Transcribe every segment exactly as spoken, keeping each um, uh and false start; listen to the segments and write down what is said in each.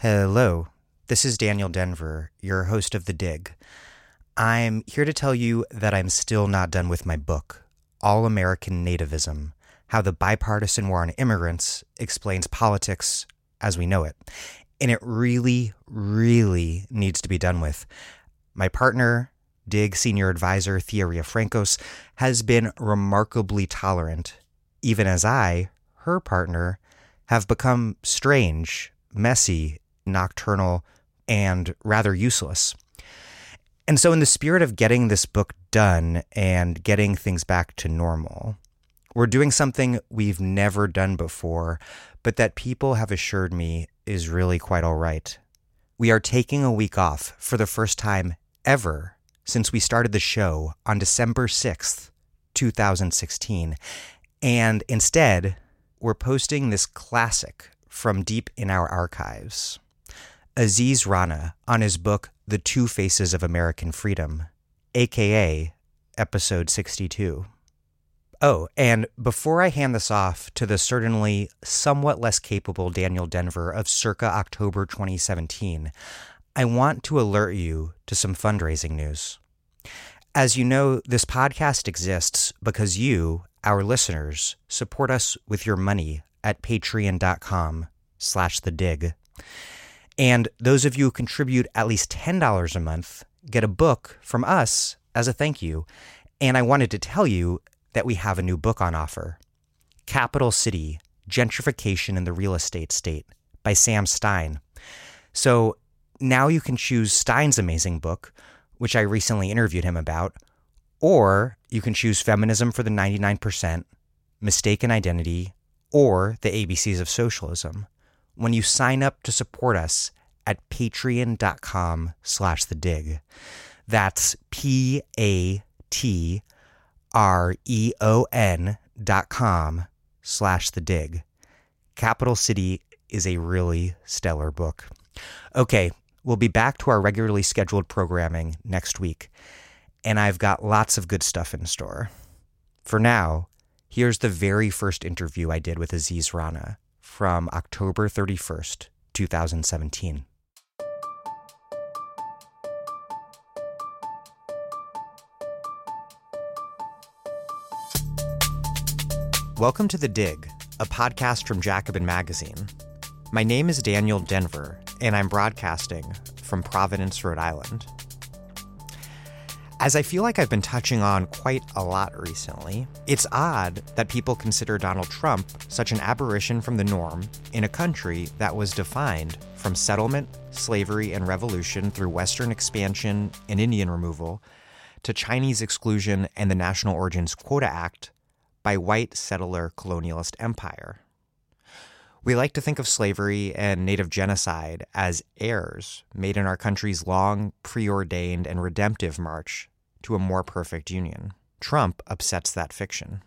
Hello, this is Daniel Denver, your host of The Dig. I'm here to tell you that I'm still not done with my book, All American Nativism, How the Bipartisan War on Immigrants Explains Politics as We Know It. And it really, really needs to be done with. My partner, Dig Senior Advisor Thea Riafrancos, has been remarkably tolerant, even as I, her partner, have become strange, messy, nocturnal, and rather useless. And so in the spirit of getting this book done and getting things back to normal, we're doing something we've never done before, but that people have assured me is really quite all right. We are taking a week off for the first time ever since we started the show on December sixth, two thousand sixteen. And instead, we're posting this classic from deep in our archives. Aziz Rana on his book, The Two Faces of American Freedom, aka episode sixty-two. Oh, and before I hand this off to the certainly somewhat less capable Daniel Denver of circa October twenty seventeen, I want to alert you to some fundraising news. As you know, this podcast exists because you, our listeners, support us with your money at patreon.com slash the dig. And those of you who contribute at least ten dollars a month get a book from us as a thank you. And I wanted to tell you that we have a new book on offer. Capital City, Gentrification in the Real Estate State by Sam Stein. So now you can choose Stein's amazing book, which I recently interviewed him about, or you can choose Feminism for the ninety-nine percent, Mistaken Identity, or The A B Cs of Socialism when you sign up to support us at patreon.com slash the dig. That's P-A-T-R-E-O-N dot com slash the dig. Capital City is a really stellar book. Okay, we'll be back to our regularly scheduled programming next week, and I've got lots of good stuff in store. For now, here's the very first interview I did with Aziz Rana from October thirty-first, two thousand seventeen. Welcome to The Dig, a podcast from Jacobin Magazine. My name is Daniel Denver, and I'm broadcasting from Providence, Rhode Island. As I feel like I've been touching on quite a lot recently, it's odd that people consider Donald Trump such an aberration from the norm in a country that was defined from settlement, slavery, and revolution through Western expansion and Indian removal to Chinese exclusion and the National Origins Quota Act by white settler colonialist empire. We like to think of slavery and native genocide as errors made in our country's long, preordained, and redemptive march to a more perfect union. Trump upsets that fiction.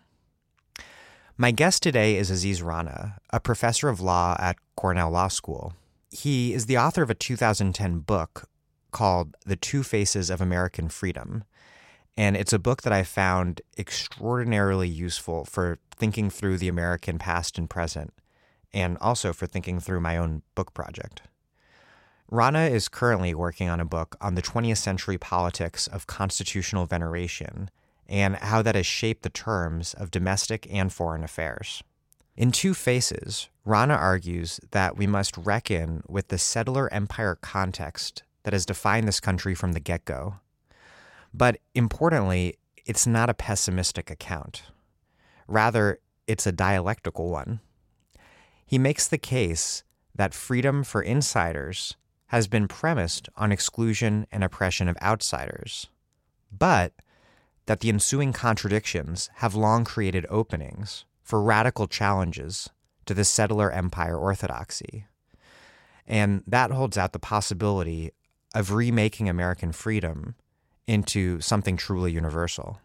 My guest today is Aziz Rana, a professor of law at Cornell Law School. He is the author of a two thousand ten book called The Two Faces of American Freedom, and it's a book that I found extraordinarily useful for thinking through the American past and present, and also for thinking through my own book project. Rana is currently working on a book on the twentieth century politics of constitutional veneration and how that has shaped the terms of domestic and foreign affairs. In Two Faces, Rana argues that we must reckon with the settler empire context that has defined this country from the get-go. But importantly, it's not a pessimistic account. Rather, it's a dialectical one. He makes the case that freedom for insiders has been premised on exclusion and oppression of outsiders, but that the ensuing contradictions have long created openings for radical challenges to the settler empire orthodoxy. And that holds out the possibility of remaking American freedom into something truly universal.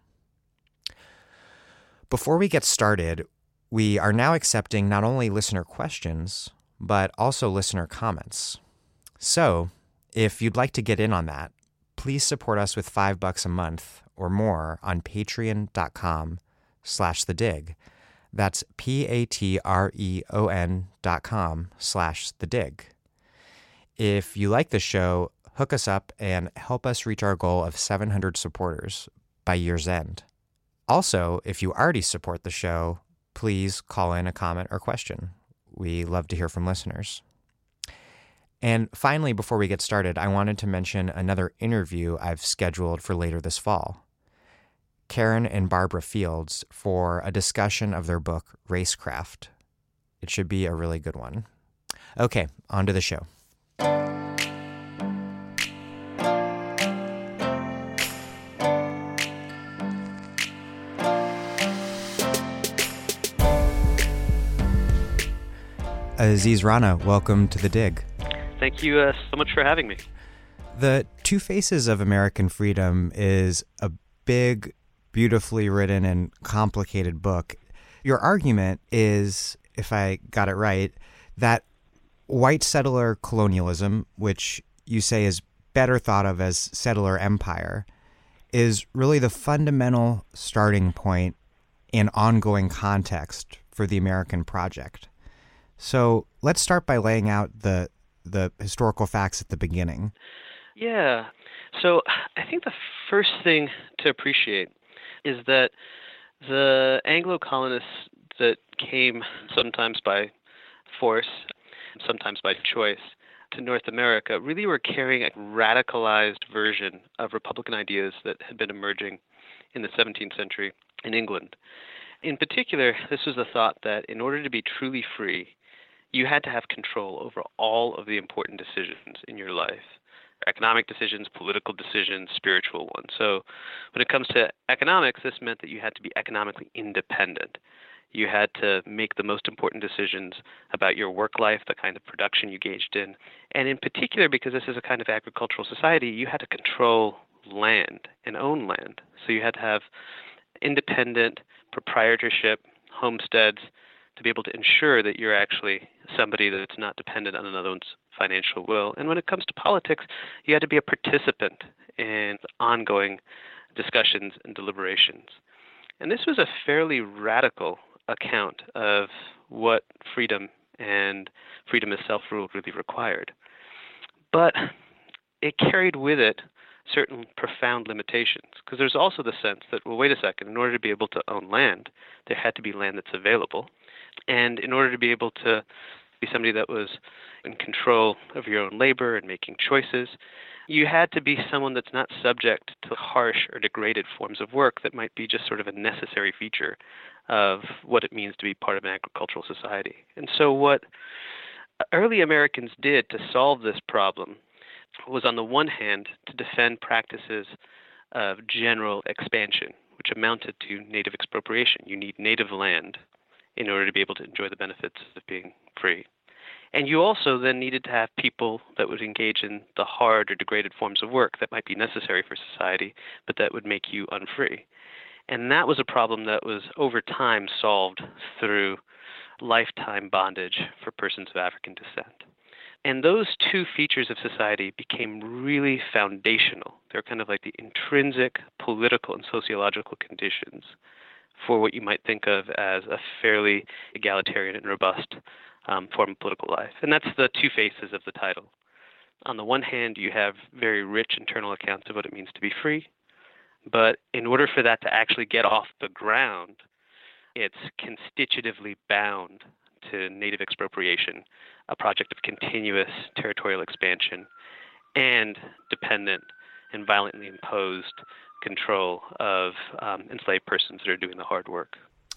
Before we get started, we are now accepting not only listener questions, but also listener comments. So, if you'd like to get in on that, please support us with five bucks a month or more on patreon.com slash the dig. That's P-A-T-R-E-O-N dot com slash the dig. If you like the show, hook us up and help us reach our goal of seven hundred supporters by year's end. Also, if you already support the show, please call in a comment or question. We love to hear from listeners. And finally, before we get started, I wanted to mention another interview I've scheduled for later this fall. Karen and Barbara Fields for a discussion of their book, Racecraft. It should be a really good one. Okay, on to the show. Aziz Rana, welcome to The Dig. Thank you uh, so much for having me. The Two Faces of American Freedom is a big, beautifully written and complicated book. Your argument is, if I got it right, that white settler colonialism, which you say is better thought of as settler empire, is really the fundamental starting point and ongoing context for the American project. So let's start by laying out the the historical facts at the beginning. Yeah. So I think the first thing to appreciate is that the Anglo-colonists that came sometimes by force, sometimes by choice, to North America really were carrying a radicalized version of Republican ideas that had been emerging in the seventeenth century in England. In particular, this was the thought that in order to be truly free, you had to have control over all of the important decisions in your life. Economic decisions, political decisions, spiritual ones. So when it comes to economics, this meant that you had to be economically independent. You had to make the most important decisions about your work life, the kind of production you engaged in. And in particular, because this is a kind of agricultural society, you had to control land and own land. So you had to have independent proprietorship, homesteads, to be able to ensure that you're actually somebody that's not dependent on another's financial will. And when it comes to politics, you had to be a participant in ongoing discussions and deliberations. And this was a fairly radical account of what freedom and freedom as self-rule really required. But it carried with it certain profound limitations, because there's also the sense that, well, wait a second, in order to be able to own land, there had to be land that's available. And in order to be able to be somebody that was in control of your own labor and making choices, you had to be someone that's not subject to harsh or degraded forms of work that might be just sort of a necessary feature of what it means to be part of an agricultural society. And so what early Americans did to solve this problem was, on the one hand, to defend practices of general expansion, which amounted to native expropriation. You need native land in order to be able to enjoy the benefits of being free. And you also then needed to have people that would engage in the hard or degraded forms of work that might be necessary for society, but that would make you unfree. And that was a problem that was over time solved through lifetime bondage for persons of African descent. And those two features of society became really foundational. They're kind of like the intrinsic political and sociological conditions for what you might think of as a fairly egalitarian and robust um, form of political life. And that's the two faces of the title. On the one hand, you have very rich internal accounts of what it means to be free. But in order for that to actually get off the ground, it's constitutively bound to native expropriation, a project of continuous territorial expansion, and dependent and violently imposed control of um, enslaved persons that are doing the hard work.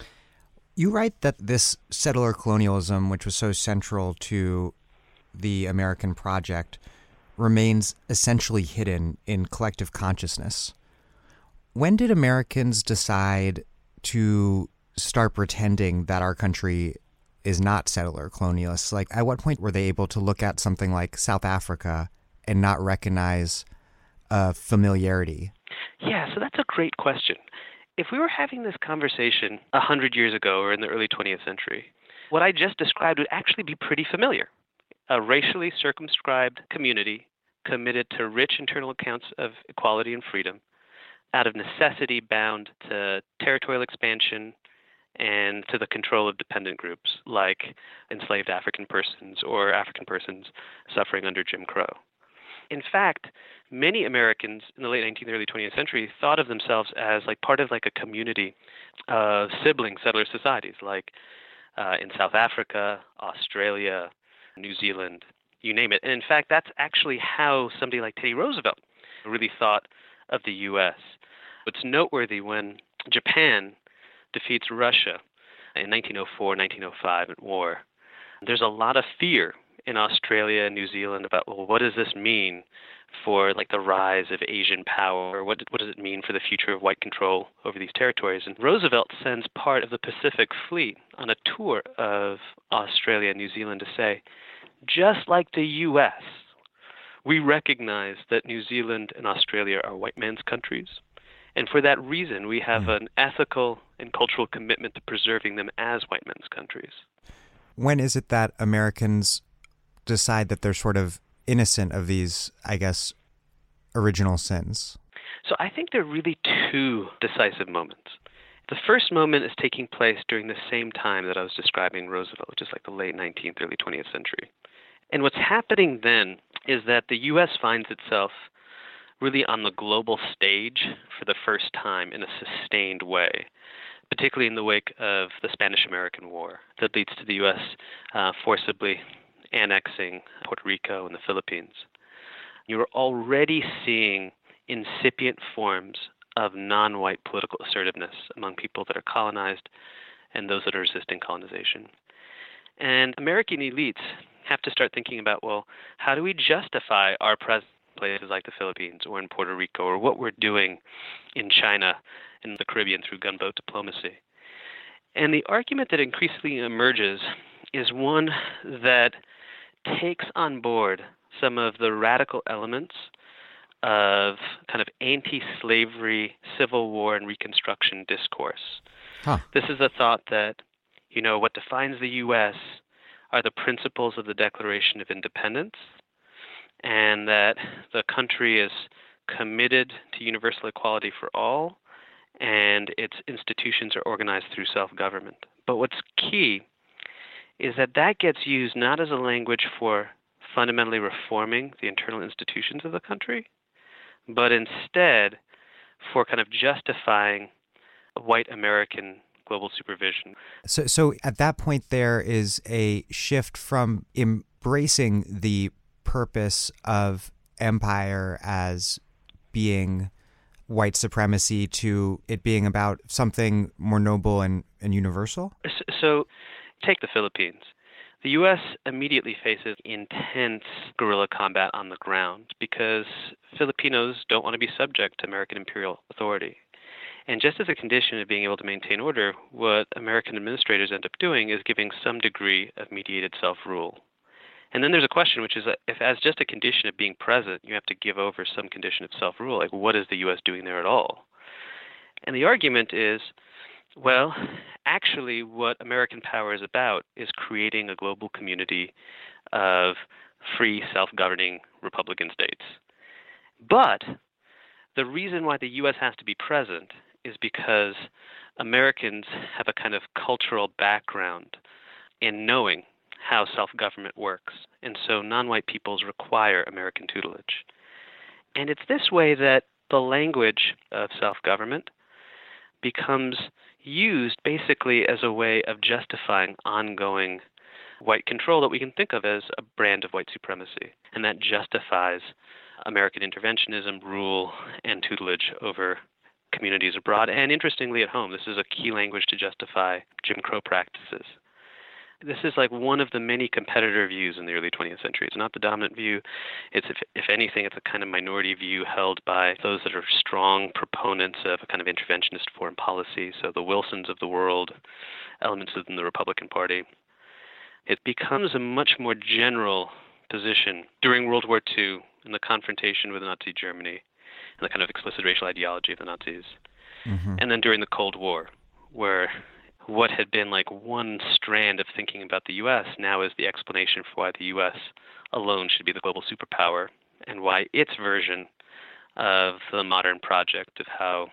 You write that this settler colonialism, which was so central to the American project, remains essentially hidden in collective consciousness. When did Americans decide to start pretending that our country is not settler colonialist? Like, at what point were they able to look at something like South Africa and not recognize uh, familiarity? Yeah, so that's a great question. If we were having this conversation a hundred years ago or in the early twentieth century, what I just described would actually be pretty familiar. A racially circumscribed community committed to rich internal accounts of equality and freedom, out of necessity bound to territorial expansion and to the control of dependent groups like enslaved African persons or African persons suffering under Jim Crow. In fact, many Americans in the late nineteenth, early twentieth century thought of themselves as like part of like a community of sibling settler societies, like uh, in South Africa, Australia, New Zealand, you name it. And in fact, that's actually how somebody like Teddy Roosevelt really thought of the U S. It's noteworthy when Japan defeats Russia in nineteen oh four, nineteen oh five at war. There's a lot of fear in Australia and New Zealand about, well, what does this mean for like the rise of Asian power? What what does it mean for the future of white control over these territories? And Roosevelt sends part of the Pacific Fleet on a tour of Australia and New Zealand to say, just like the U S, we recognize that New Zealand and Australia are white man's countries. And for that reason, we have an ethical and cultural commitment to preserving them as white men's countries. When is it that Americans decide that they're sort of innocent of these, I guess, original sins? So I think there are really two decisive moments. The first moment is taking place during the same time that I was describing Roosevelt, which is like the late nineteenth, early twentieth century. And what's happening then is that the U S finds itself really on the global stage for the first time in a sustained way, particularly in the wake of the Spanish-American War that leads to the U S uh, forcibly annexing Puerto Rico and the Philippines. You're already seeing incipient forms of non-white political assertiveness among people that are colonized and those that are resisting colonization. And American elites have to start thinking about, well, how do we justify our presence in places like the Philippines or in Puerto Rico, or what we're doing in China and the Caribbean through gunboat diplomacy? And the argument that increasingly emerges is one that takes on board some of the radical elements of kind of anti-slavery, Civil War, and Reconstruction discourse. Huh. This is a thought that, you know, what defines the U S are the principles of the Declaration of Independence, and that the country is committed to universal equality for all, and its institutions are organized through self-government. But what's key is that that gets used not as a language for fundamentally reforming the internal institutions of the country, but instead for kind of justifying white American global supervision. So, so at that point, there is a shift from embracing the purpose of empire as being white supremacy to it being about something more noble and, and universal? So take the Philippines. The U S immediately faces intense guerrilla combat on the ground because Filipinos don't want to be subject to American imperial authority. And just as a condition of being able to maintain order, what American administrators end up doing is giving some degree of mediated self-rule. And then there's a question, which is if as just a condition of being present, you have to give over some condition of self-rule, like what is the U S doing there at all? And the argument is, well, actually what American power is about is creating a global community of free, self-governing Republican states. But the reason why the U S has to be present is because Americans have a kind of cultural background in knowing how self-government works, and so non-white peoples require American tutelage. And it's this way that the language of self-government becomes used basically as a way of justifying ongoing white control that we can think of as a brand of white supremacy, and that justifies American interventionism, rule, and tutelage over communities abroad, and interestingly at home. This is a key language to justify Jim Crow practices. This is like one of the many competitor views in the early twentieth century. It's not the dominant view. It's, if, if anything, it's a kind of minority view held by those that are strong proponents of a kind of interventionist foreign policy, so the Wilsons of the world, elements within the Republican Party. It becomes a much more general position during World War Two in the confrontation with Nazi Germany and the kind of explicit racial ideology of the Nazis. Mm-hmm. And then during the Cold War, where what had been like one strand of thinking about the U S now is the explanation for why the U S alone should be the global superpower and why its version of the modern project of how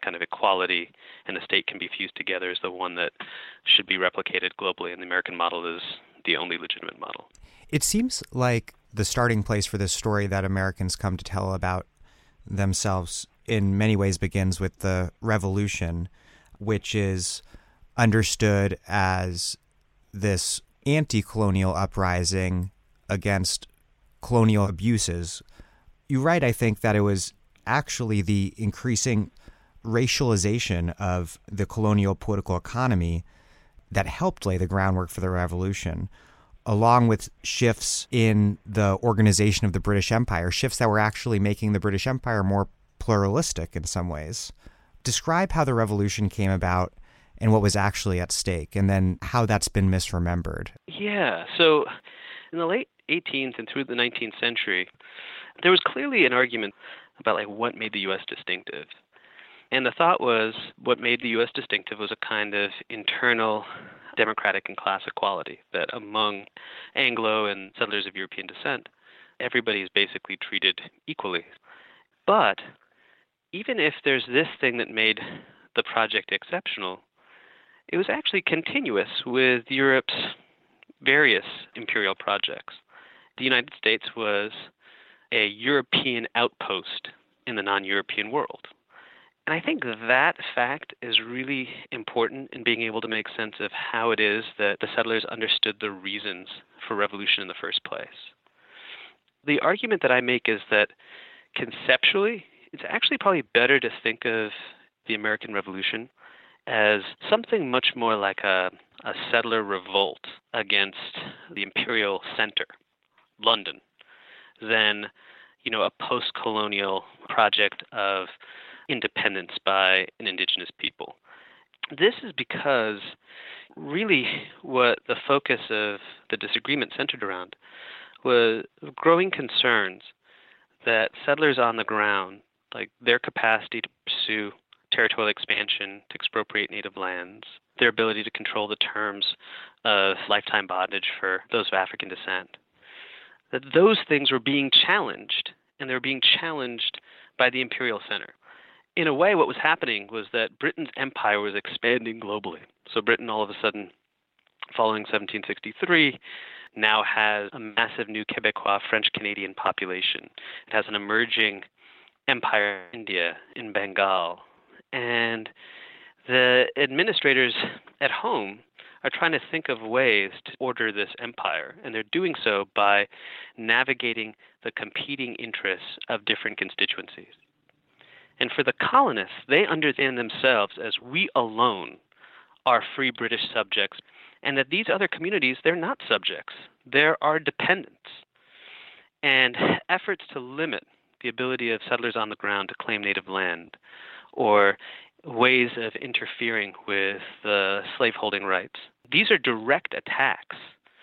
kind of equality and the state can be fused together is the one that should be replicated globally, and the American model is the only legitimate model. It seems like the starting place for this story that Americans come to tell about themselves in many ways begins with the Revolution, which is understood as this anti-colonial uprising against colonial abuses. You write, I think, that it was actually the increasing racialization of the colonial political economy that helped lay the groundwork for the revolution, along with shifts in the organization of the British Empire, shifts that were actually making the British Empire more pluralistic in some ways. Describe how the revolution came about and what was actually at stake, and then how that's been misremembered. Yeah, so in the late eighteenth and through the nineteenth century, there was clearly an argument about like what made the U S distinctive. And the thought was what made the U S distinctive was a kind of internal democratic and class equality, that among Anglo and settlers of European descent, everybody is basically treated equally. But even if there's this thing that made the project exceptional, it was actually continuous with Europe's various imperial projects. The United States was a European outpost in the non-European world. And I think that fact is really important in being able to make sense of how it is that the settlers understood the reasons for revolution in the first place. The argument that I make is that conceptually, it's actually probably better to think of the American Revolution as something much more like a, a settler revolt against the imperial center, London, than, you know, a post-colonial project of independence by an indigenous people. This is because really what the focus of the disagreement centered around was growing concerns that settlers on the ground, like their capacity to pursue territorial expansion, to expropriate native lands, their ability to control the terms of lifetime bondage for those of African descent, that those things were being challenged, and they were being challenged by the imperial center. In a way, what was happening was that Britain's empire was expanding globally. So Britain, all of a sudden, following seventeen sixty-three, now has a massive new Quebecois French-Canadian population. It has an emerging empire in India, in Bengal. And the administrators at home are trying to think of ways to order this empire, and they're doing so by navigating the competing interests of different constituencies. And for the colonists, they understand themselves as we alone are free British subjects, and that these other communities, they're not subjects. They're our dependents. And efforts to limit the ability of settlers on the ground to claim native land, or ways of interfering with the slaveholding rights, these are direct attacks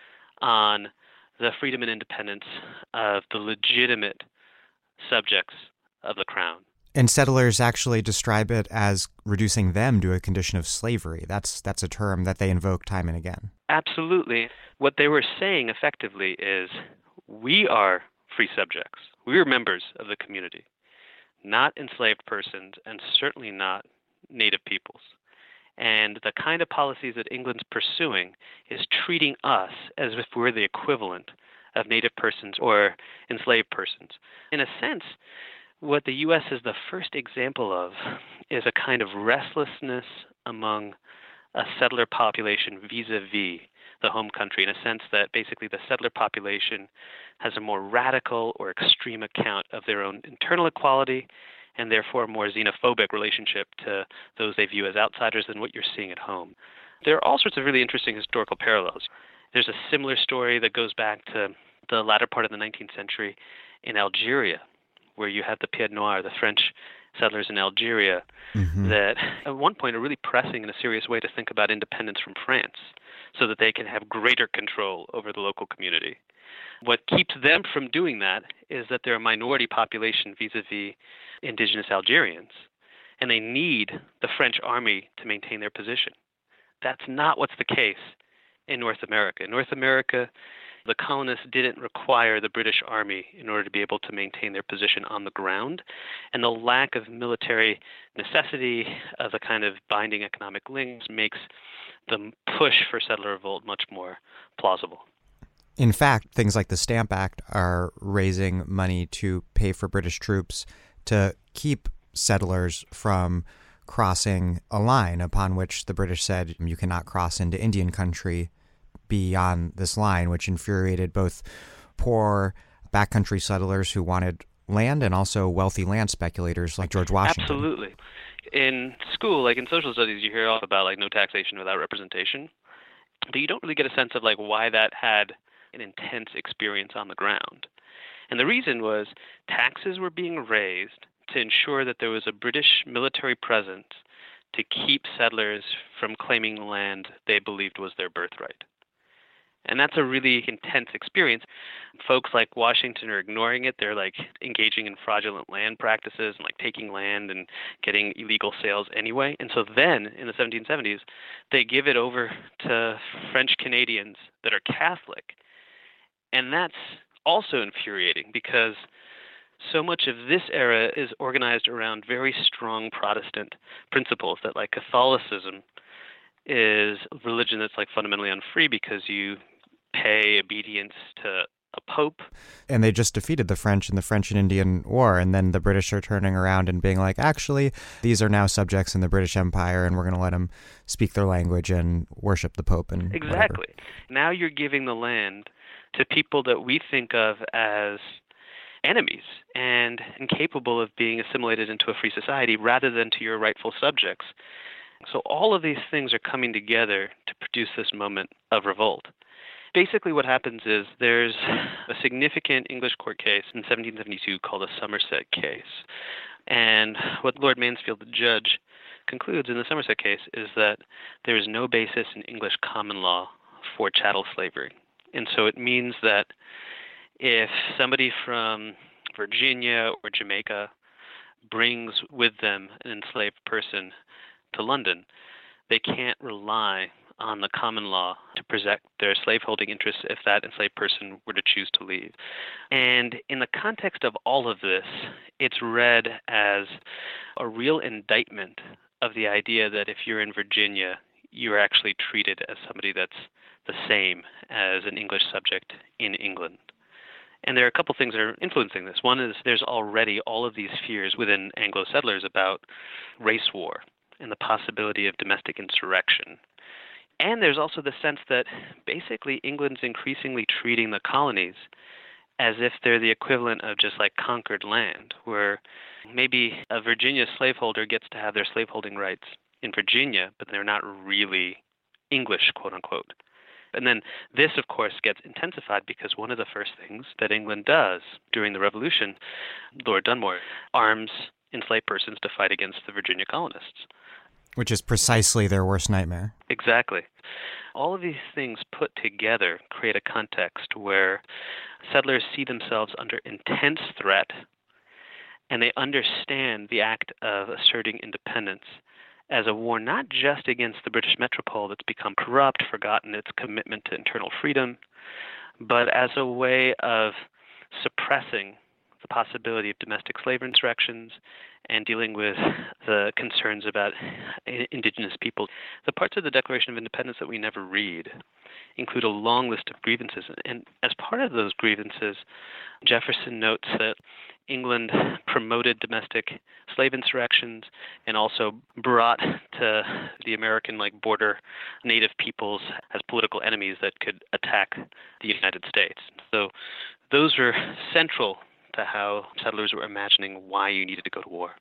on the freedom and independence of the legitimate subjects of the crown. And settlers actually describe it as reducing them to a condition of slavery. That's that's a term that they invoke time and again. Absolutely. What they were saying effectively is, we are free subjects. We are members of the community, not enslaved persons, and certainly not native peoples. And the kind of policies that England's pursuing is treating us as if we're the equivalent of native persons or enslaved persons. In a sense, what the U S is the first example of is a kind of restlessness among a settler population vis-a-vis the home country, in a sense that basically the settler population has a more radical or extreme account of their own internal equality, and therefore a more xenophobic relationship to those they view as outsiders than what you're seeing at home. There are all sorts of really interesting historical parallels. There's a similar story that goes back to the latter part of the nineteenth century in Algeria, where you had the Pied Noir, the French settlers in Algeria, mm-hmm. that at one point are really pressing in a serious way to think about independence from France so that they can have greater control over the local community. What keeps them from doing that is that they're a minority population vis-a-vis indigenous Algerians, and they need the French army to maintain their position. That's not what's the case in North America. In North America, The colonists didn't require the British Army in order to be able to maintain their position on the ground, and the lack of military necessity of a kind of binding economic links makes the push for settler revolt much more plausible. In fact, things like the Stamp Act are raising money to pay for British troops to keep settlers from crossing a line upon which the British said you cannot cross into Indian country beyond this line, which infuriated both poor backcountry settlers who wanted land and also wealthy land speculators like George Washington. Absolutely. In school, like in social studies, you hear all about like no taxation without representation, but you don't really get a sense of like why that had an intense experience on the ground. And the reason was taxes were being raised to ensure that there was a British military presence to keep settlers from claiming land they believed was their birthright. And that's a really intense experience. Folks like Washington are ignoring it. They're like engaging in fraudulent land practices and like taking land and getting illegal sales anyway. And so then in the seventeen seventies, they give it over to French Canadians that are Catholic. And that's also infuriating because so much of this era is organized around very strong Protestant principles that like Catholicism is a religion that's like fundamentally unfree because you pay obedience to a pope. And they just defeated the French in the French and Indian War, and then the British are turning around and being like, actually, these are now subjects in the British Empire, and we're going to let them speak their language and worship the pope and Exactly. whatever. Now you're giving the land to people that we think of as enemies and incapable of being assimilated into a free society rather than to your rightful subjects. So all of these things are coming together to produce this moment of revolt. Basically what happens is there's a significant English court case in seventeen seventy-two called the Somerset case. And what Lord Mansfield, the judge, concludes in the Somerset case is that there is no basis in English common law for chattel slavery. And so it means that if somebody from Virginia or Jamaica brings with them an enslaved person to London, they can't rely on the common law to protect their slaveholding interests if that enslaved person were to choose to leave. And in the context of all of this, it's read as a real indictment of the idea that if you're in Virginia, you're actually treated as somebody that's the same as an English subject in England. And there are a couple things that are influencing this. One is there's already all of these fears within Anglo settlers about race war and the possibility of domestic insurrection. And there's also the sense that basically England's increasingly treating the colonies as if they're the equivalent of just like conquered land, where maybe a Virginia slaveholder gets to have their slaveholding rights in Virginia, but they're not really English, quote unquote. And then this, of course, gets intensified because one of the first things that England does during the Revolution, Lord Dunmore, arms enslaved persons to fight against the Virginia colonists. Which is precisely their worst nightmare. Exactly. All of these things put together create a context where settlers see themselves under intense threat, and they understand the act of asserting independence as a war not just against the British metropole that's become corrupt, forgotten its commitment to internal freedom, but as a way of suppressing the possibility of domestic slave insurrections and dealing with the concerns about indigenous people. The parts of the Declaration of Independence that we never read include a long list of grievances. And as part of those grievances, Jefferson notes that England promoted domestic slave insurrections and also brought to the American like border native peoples as political enemies that could attack the United States. So those were central to how settlers were imagining why you needed to go to war.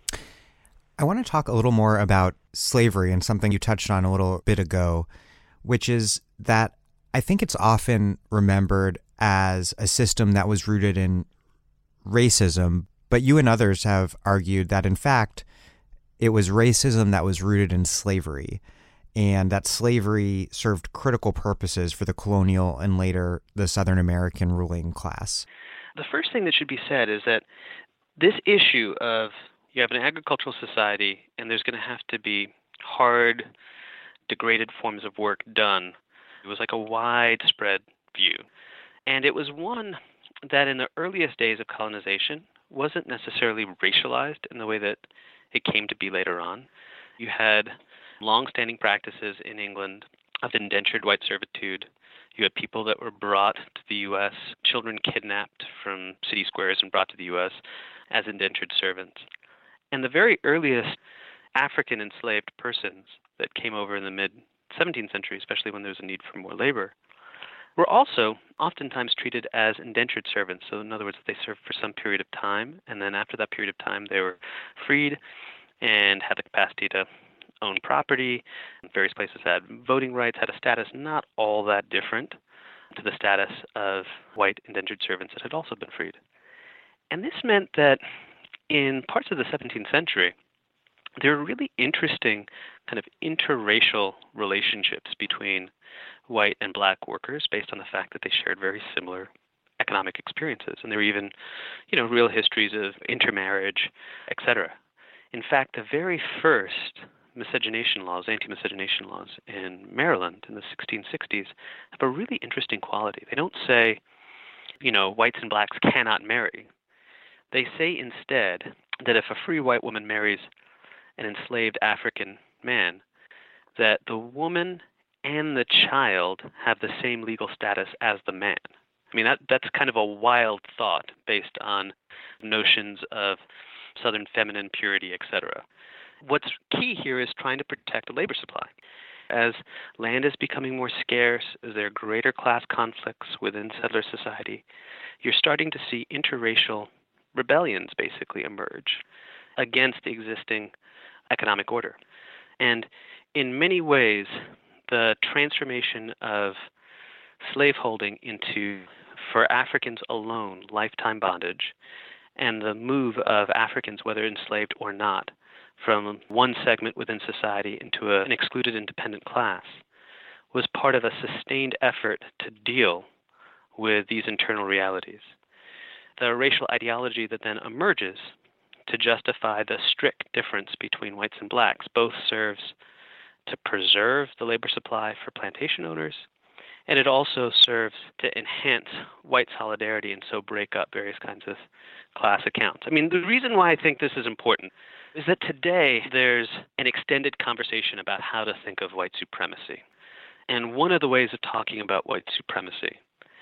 I want to talk a little more about slavery and something you touched on a little bit ago, which is that I think it's often remembered as a system that was rooted in racism, but you and others have argued that, in fact, it was racism that was rooted in slavery, and that slavery served critical purposes for the colonial and later the Southern American ruling class. The first thing that should be said is that this issue of you have an agricultural society and there's going to have to be hard, degraded forms of work done, it was like a widespread view. And it was one that in the earliest days of colonization wasn't necessarily racialized in the way that it came to be later on. You had long-standing practices in England of indentured white servitude. You had people that were brought to the U S, children kidnapped from city squares and brought to the U S as indentured servants. And the very earliest African enslaved persons that came over in the mid-seventeenth century, especially when there was a need for more labor, were also oftentimes treated as indentured servants. So in other words, they served for some period of time, and then after that period of time, they were freed and had the capacity to own property. Various places had voting rights, had a status not all that different to the status of white indentured servants that had also been freed. And this meant that in parts of the seventeenth century, there were really interesting kind of interracial relationships between white and black workers based on the fact that they shared very similar economic experiences. And there were even, you know, real histories of intermarriage, et cetera. In fact, the very first miscegenation laws, anti-miscegenation laws in Maryland in the sixteen sixties have a really interesting quality. They don't say, you know, whites and blacks cannot marry. They say instead that if a free white woman marries an enslaved African man, that the woman and the child have the same legal status as the man. I mean, that that's kind of a wild thought based on notions of Southern feminine purity, et cetera. What's key here is trying to protect the labor supply. As land is becoming more scarce, as there are greater class conflicts within settler society, you're starting to see interracial rebellions basically emerge against the existing economic order. And in many ways, the transformation of slaveholding into, for Africans alone, lifetime bondage, and the move of Africans, whether enslaved or not, from one segment within society into a, an excluded independent class, was part of a sustained effort to deal with these internal realities. The racial ideology that then emerges to justify the strict difference between whites and blacks both serves to preserve the labor supply for plantation owners, and it also serves to enhance white solidarity and so break up various kinds of class accounts. I mean, the reason why I think this is important is that today there's an extended conversation about how to think of white supremacy. And one of the ways of talking about white supremacy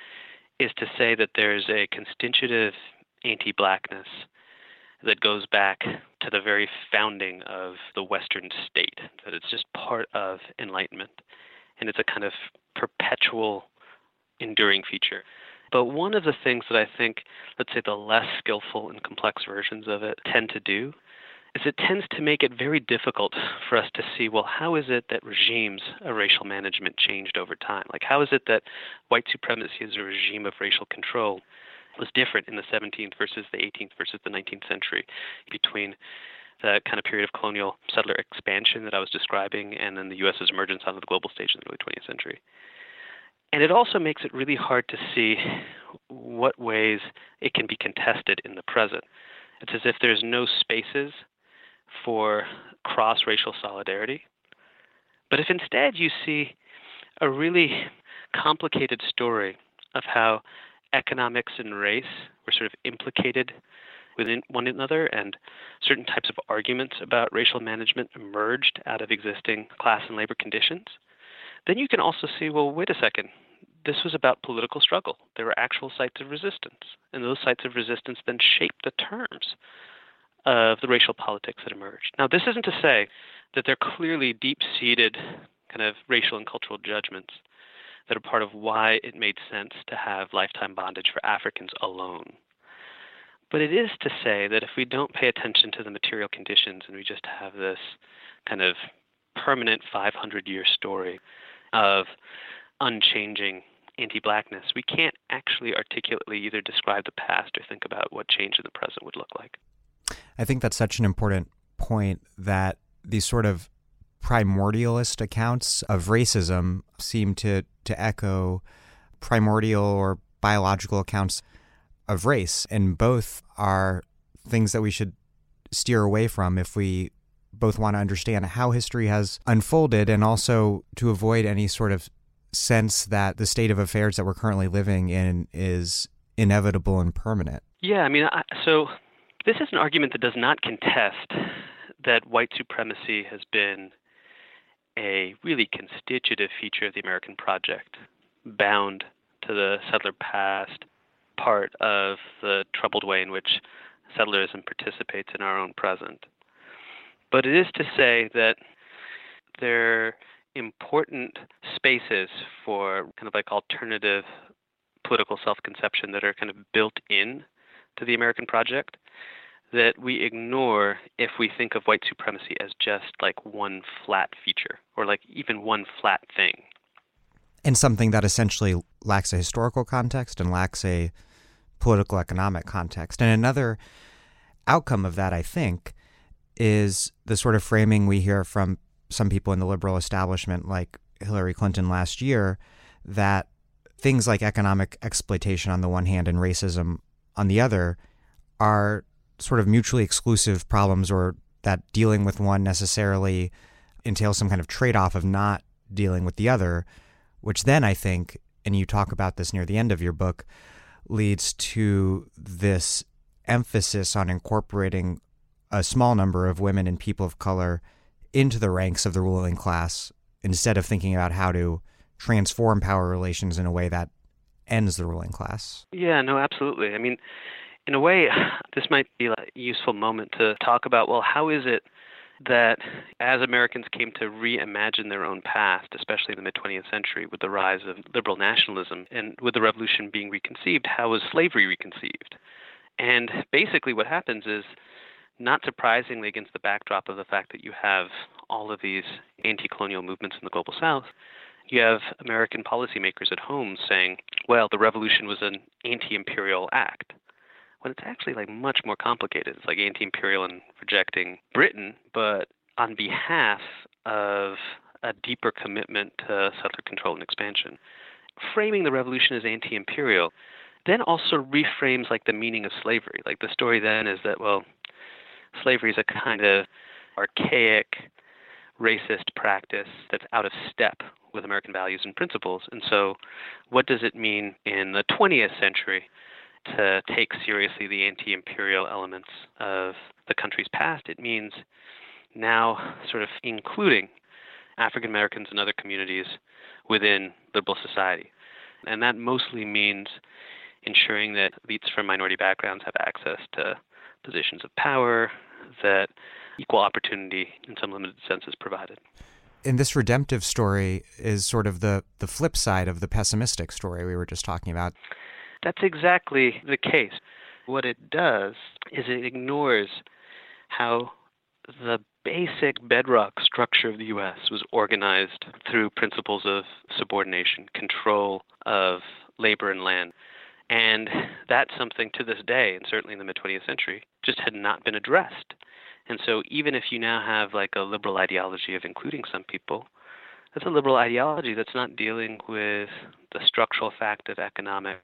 is to say that there's a constitutive anti-blackness that goes back to the very founding of the Western state, that it's just part of Enlightenment, and it's a kind of perpetual, enduring feature. But one of the things that I think, let's say the less skillful and complex versions of it tend to do is it tends to make it very difficult for us to see, well, how is it that regimes of racial management changed over time? Like, how is it that white supremacy as a regime of racial control was different in the seventeenth versus the eighteenth versus the nineteenth century, between the kind of period of colonial settler expansion that I was describing and then the U S's emergence onto the global stage in the early twentieth century. And it also makes it really hard to see what ways it can be contested in the present. It's as if there's no spaces for cross-racial solidarity. But if instead you see a really complicated story of how economics and race were sort of implicated within one another, and certain types of arguments about racial management emerged out of existing class and labor conditions, then you can also see, well, wait a second, this was about political struggle. There were actual sites of resistance, and those sites of resistance then shaped the terms of the racial politics that emerged. Now, this isn't to say that there are clearly deep-seated kind of racial and cultural judgments that are part of why it made sense to have lifetime bondage for Africans alone. But it is to say that if we don't pay attention to the material conditions and we just have this kind of permanent five hundred year story of unchanging anti-blackness, we can't actually articulately either describe the past or think about what change in the present would look like. I think that's such an important point, that these sort of primordialist accounts of racism seem to, to echo primordial or biological accounts of race, and both are things that we should steer away from if we both want to understand how history has unfolded, and also to avoid any sort of sense that the state of affairs that we're currently living in is inevitable and permanent. Yeah, I mean, I, so this is an argument that does not contest that white supremacy has been a really constitutive feature of the American project, bound to the settler past, part of the troubled way in which settlerism participates in our own present. But it is to say that there are important spaces for kind of like alternative political self-conception that are kind of built in to the American project that we ignore if we think of white supremacy as just like one flat feature or like even one flat thing. And something that essentially lacks a historical context and lacks a political economic context. And another outcome of that, I think, is the sort of framing we hear from some people in the liberal establishment like Hillary Clinton last year, that things like economic exploitation on the one hand and racism on the other are sort of mutually exclusive problems, or that dealing with one necessarily entails some kind of trade-off of not dealing with the other, which then I think, and you talk about this near the end of your book, leads to this emphasis on incorporating a small number of women and people of color into the ranks of the ruling class instead of thinking about how to transform power relations in a way that ends the ruling class. Yeah, no, absolutely. I mean, in a way, this might be a useful moment to talk about, well, how is it that as Americans came to reimagine their own past, especially in the mid-twentieth century with the rise of liberal nationalism and with the revolution being reconceived, how was slavery reconceived? And basically what happens is, not surprisingly against the backdrop of the fact that you have all of these anti-colonial movements in the global South, you have American policymakers at home saying, well, the revolution was an anti-imperial act. When it's actually like much more complicated. It's like anti-imperial and rejecting Britain, but on behalf of a deeper commitment to settler control and expansion. Framing the revolution as anti-imperial then also reframes like the meaning of slavery. Like the story then is that, well, slavery is a kind of archaic, racist practice that's out of step with American values and principles. And so what does it mean in the twentieth century to take seriously the anti-imperial elements of the country's past? It means now sort of including African Americans and other communities within liberal society. And that mostly means ensuring that elites from minority backgrounds have access to positions of power, that equal opportunity in some limited sense is provided. And this redemptive story is sort of the, the flip side of the pessimistic story we were just talking about. That's exactly the case. What it does is it ignores how the basic bedrock structure of the U S was organized through principles of subordination, control of labor and land. And that's something to this day, and certainly in the mid-twentieth century, just had not been addressed. And so even if you now have like a liberal ideology of including some people, that's a liberal ideology that's not dealing with the structural fact of economic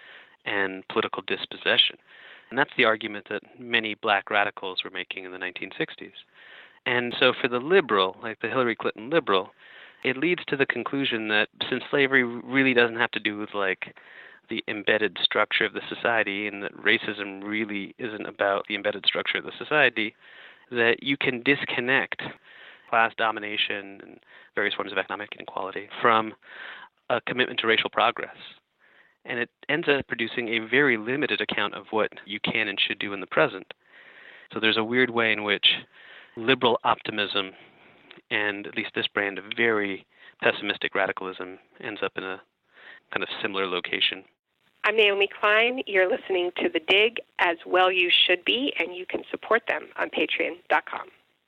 and political dispossession. And that's the argument that many black radicals were making in the nineteen sixties. And so for the liberal, like the Hillary Clinton liberal, it leads to the conclusion that since slavery really doesn't have to do with like the embedded structure of the society, and that racism really isn't about the embedded structure of the society, that you can disconnect class domination and various forms of economic inequality from a commitment to racial progress. And it ends up producing a very limited account of what you can and should do in the present. So there's a weird way in which liberal optimism and at least this brand of very pessimistic radicalism ends up in a kind of similar location. I'm Naomi Klein. You're listening to The Dig, as well you should be, and you can support them on patreon dot com.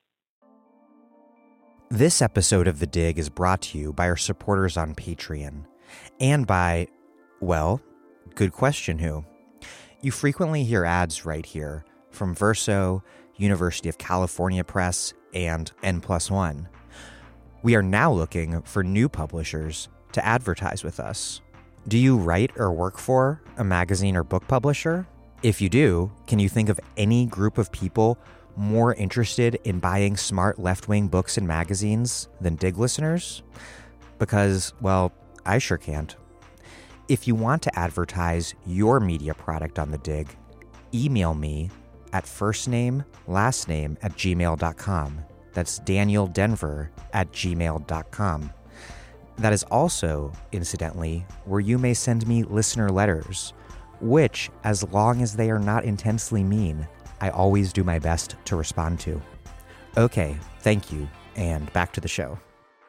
This episode of The Dig is brought to you by our supporters on Patreon, and by, well, good question who. You frequently hear ads right here from Verso, University of California Press, and N plus one. We are now looking for new publishers to advertise with us. Do you write or work for a magazine or book publisher? If you do, can you think of any group of people more interested in buying smart left-wing books and magazines than Dig listeners? Because, well, I sure can't. If you want to advertise your media product on The Dig, email me at firstname, lastname at gmail dot com. That's Daniel Denver at gmail dot com. That is also, incidentally, where you may send me listener letters, which, as long as they are not intensely mean, I always do my best to respond to. Okay, thank you, and back to the show.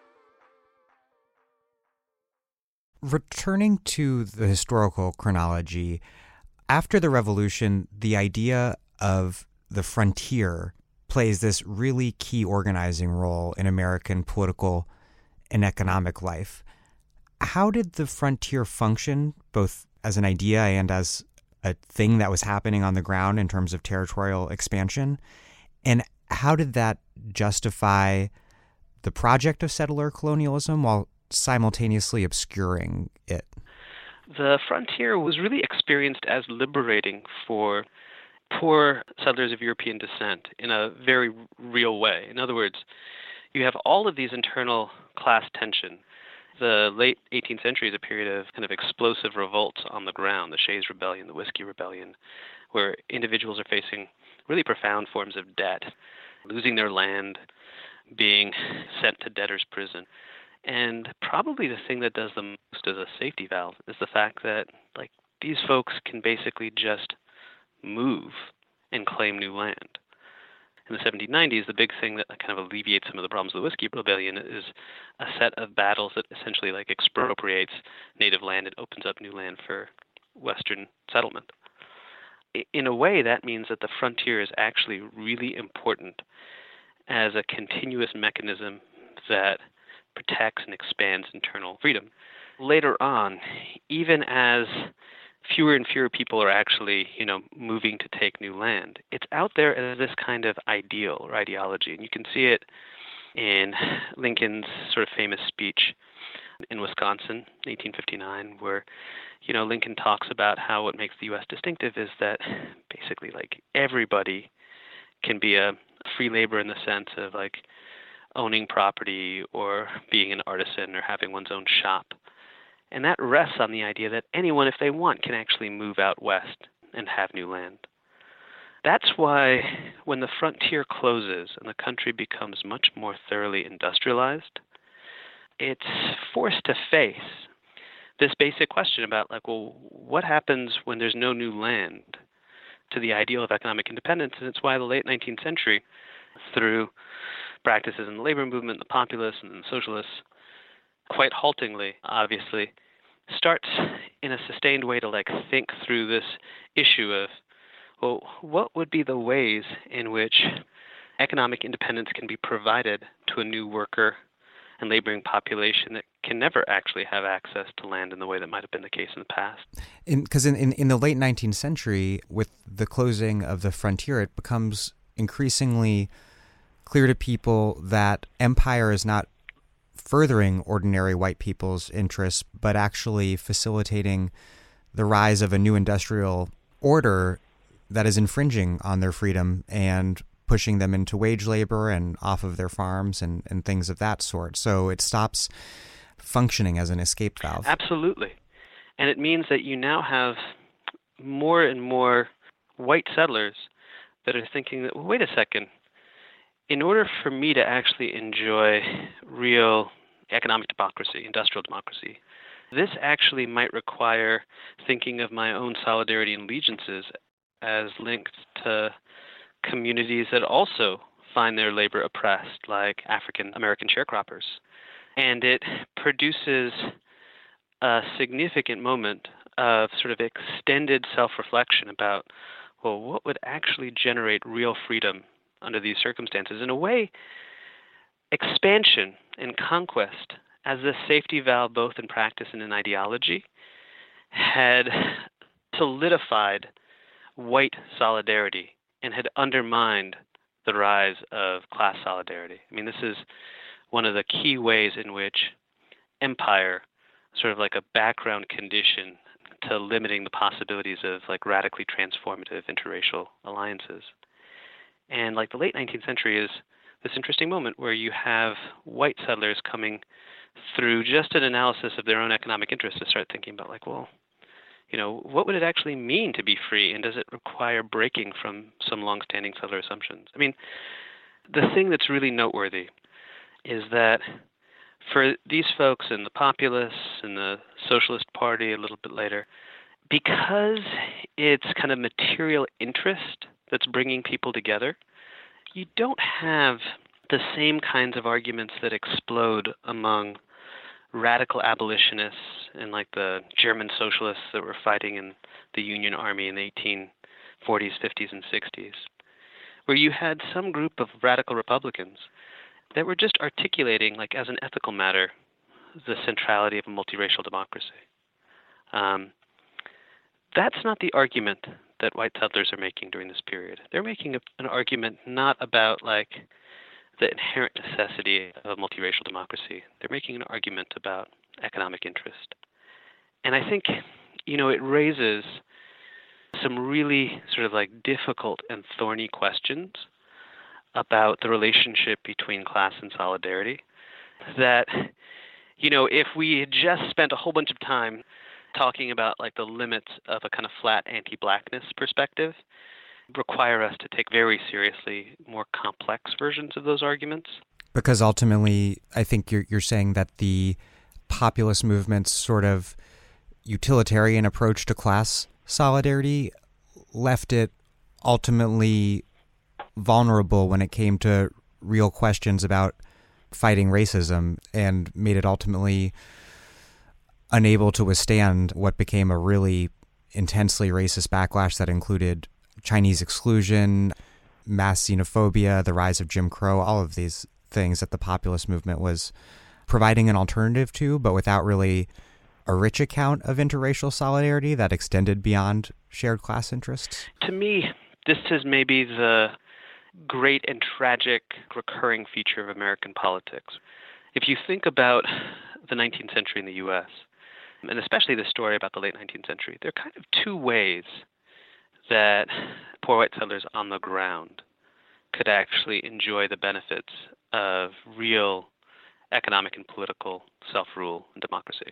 Returning to the historical chronology, after the Revolution, the idea of the frontier plays this really key organizing role in American political and economic life. How did the frontier function, both as an idea and as a thing that was happening on the ground in terms of territorial expansion? And how did that justify the project of settler colonialism while simultaneously obscuring it? The frontier was really experienced as liberating for poor settlers of European descent in a very real way. In other words, you have all of these internal class tension. The late eighteenth century is a period of kind of explosive revolts on the ground, the Shays Rebellion, the Whiskey Rebellion, where individuals are facing really profound forms of debt, losing their land, being sent to debtor's prison. And probably the thing that does the most as a safety valve is the fact that, like, these folks can basically just move and claim new land. In the seventeen nineties, the big thing that kind of alleviates some of the problems of the Whiskey Rebellion is a set of battles that essentially like expropriates native land and opens up new land for Western settlement. In a way, that means that the frontier is actually really important as a continuous mechanism that protects and expands internal freedom. Later on, even as fewer and fewer people are actually, you know, moving to take new land, it's out there as this kind of ideal or ideology. And you can see it in Lincoln's sort of famous speech in Wisconsin, eighteen fifty-nine, where, you know, Lincoln talks about how what makes the U S distinctive is that basically, like, everybody can be a free labor in the sense of, like, owning property or being an artisan or having one's own shop. And that rests on the idea that anyone, if they want, can actually move out west and have new land. That's why when the frontier closes and the country becomes much more thoroughly industrialized, it's forced to face this basic question about, like, well, what happens when there's no new land to the ideal of economic independence? And it's why the late nineteenth century, through practices in the labor movement, the populists and the socialists, quite haltingly, obviously, starts in a sustained way to, like, think through this issue of, well, what would be the ways in which economic independence can be provided to a new worker and laboring population that can never actually have access to land in the way that might have been the case in the past. Because in, in, in, in the late nineteenth century, with the closing of the frontier, it becomes increasingly clear to people that empire is not furthering ordinary white people's interests, but actually facilitating the rise of a new industrial order that is infringing on their freedom and pushing them into wage labor and off of their farms and, and things of that sort. So it stops functioning as an escape valve. Absolutely. And it means that you now have more and more white settlers that are thinking that, well, wait a second, in order for me to actually enjoy real economic democracy, industrial democracy, this actually might require thinking of my own solidarity and allegiances as linked to communities that also find their labor oppressed, like African American sharecroppers. And it produces a significant moment of sort of extended self-reflection about, well, what would actually generate real freedom under these circumstances? In a way, expansion and conquest as a safety valve both in practice and in ideology had solidified white solidarity and had undermined the rise of class solidarity. I mean, this is one of the key ways in which empire, sort of like a background condition to limiting the possibilities of like radically transformative interracial alliances. And like the late nineteenth century is this interesting moment where you have white settlers coming through just an analysis of their own economic interests, to start thinking about, like, well, you know, what would it actually mean to be free, and does it require breaking from some longstanding settler assumptions? I mean, the thing that's really noteworthy is that for these folks in the Populists and the Socialist Party a little bit later, because it's kind of material interest that's bringing people together, you don't have the same kinds of arguments that explode among radical abolitionists and like the German socialists that were fighting in the Union Army in the eighteen forties, fifties, and sixties, where you had some group of radical Republicans that were just articulating, like as an ethical matter, the centrality of a multiracial democracy. Um, that's not the argument that white settlers are making during this period. They're making a, an argument not about like the inherent necessity of a multiracial democracy. They're making an argument about economic interest. And I think, you know, it raises some really sort of like difficult and thorny questions about the relationship between class and solidarity that, you know, if we had just spent a whole bunch of time talking about like the limits of a kind of flat anti-blackness perspective, require us to take very seriously more complex versions of those arguments. Because ultimately, I think you're you're saying that the populist movement's sort of utilitarian approach to class solidarity left it ultimately vulnerable when it came to real questions about fighting racism, and made it ultimately unable to withstand what became a really intensely racist backlash that included Chinese exclusion, mass xenophobia, the rise of Jim Crow, all of these things that the populist movement was providing an alternative to, but without really a rich account of interracial solidarity that extended beyond shared class interests? To me, this is maybe the great and tragic recurring feature of American politics. If you think about the nineteenth century in the U S, and especially the story about the late nineteenth century, there are kind of two ways that poor white settlers on the ground could actually enjoy the benefits of real economic and political self-rule and democracy.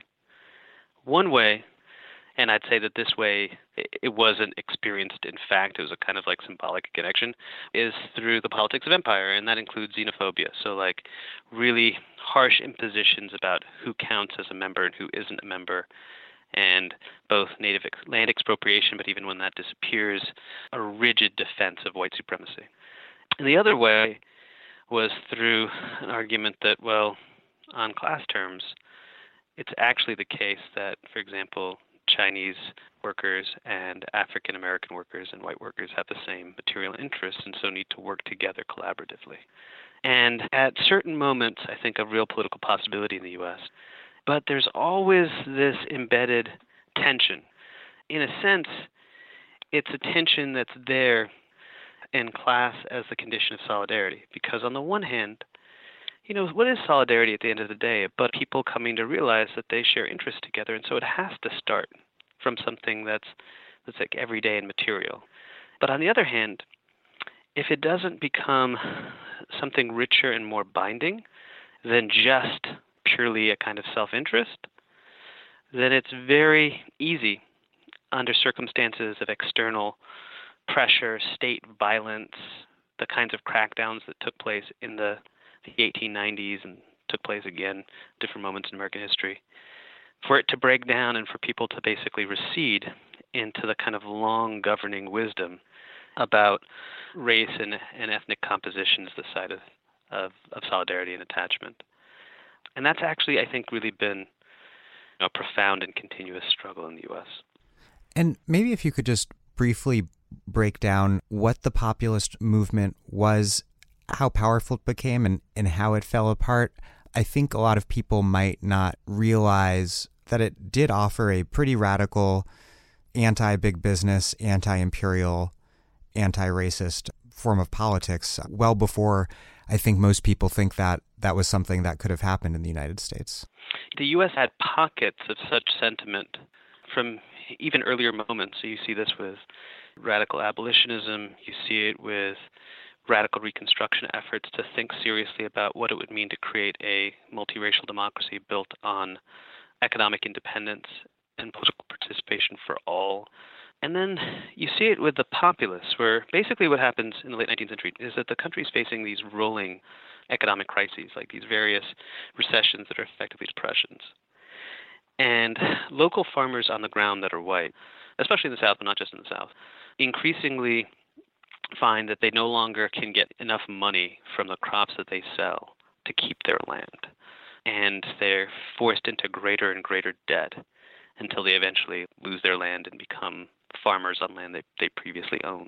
One way, and I'd say that this way it wasn't experienced in fact, it was a kind of like symbolic connection, is through the politics of empire, and that includes xenophobia. So like really harsh impositions about who counts as a member and who isn't a member, and both native land expropriation, but even when that disappears, a rigid defense of white supremacy. And the other way was through an argument that, well, on class terms, it's actually the case that, for example, Chinese workers and African American workers and white workers have the same material interests and so need to work together collaboratively. And at certain moments, I think of real political possibility in the U S, but there's always this embedded tension. In a sense, it's a tension that's there in class as the condition of solidarity. Because on the one hand, you know, what is solidarity at the end of the day but people coming to realize that they share interests together, and so it has to start from something that's that's like everyday and material. But on the other hand, if it doesn't become something richer and more binding than just purely a kind of self-interest, then it's very easy under circumstances of external pressure, state violence, the kinds of crackdowns that took place in the, the eighteen nineties and took place again at different moments in American history, for it to break down and for people to basically recede into the kind of long governing wisdom about race and, and ethnic composition as the side of, of, of solidarity and attachment. And that's actually, I think, really been a profound and continuous struggle in the U S. And maybe if you could just briefly break down what the populist movement was, how powerful it became, and, and how it fell apart. I think a lot of people might not realize that it did offer a pretty radical anti-big business, anti-imperial, anti-racist form of politics well before I think most people think that that was something that could have happened in the United States. The U S had pockets of such sentiment from even earlier moments. So you see this with radical abolitionism, you see it with radical Reconstruction efforts to think seriously about what it would mean to create a multiracial democracy built on economic independence and political participation for all. And then you see it with the populists, where basically what happens in the late nineteenth century is that the country is facing these rolling economic crises, like these various recessions that are effectively depressions. And local farmers on the ground that are white, especially in the South, but not just in the South, increasingly find that they no longer can get enough money from the crops that they sell to keep their land. And they're forced into greater and greater debt until they eventually lose their land and become farmers on land they, they previously owned.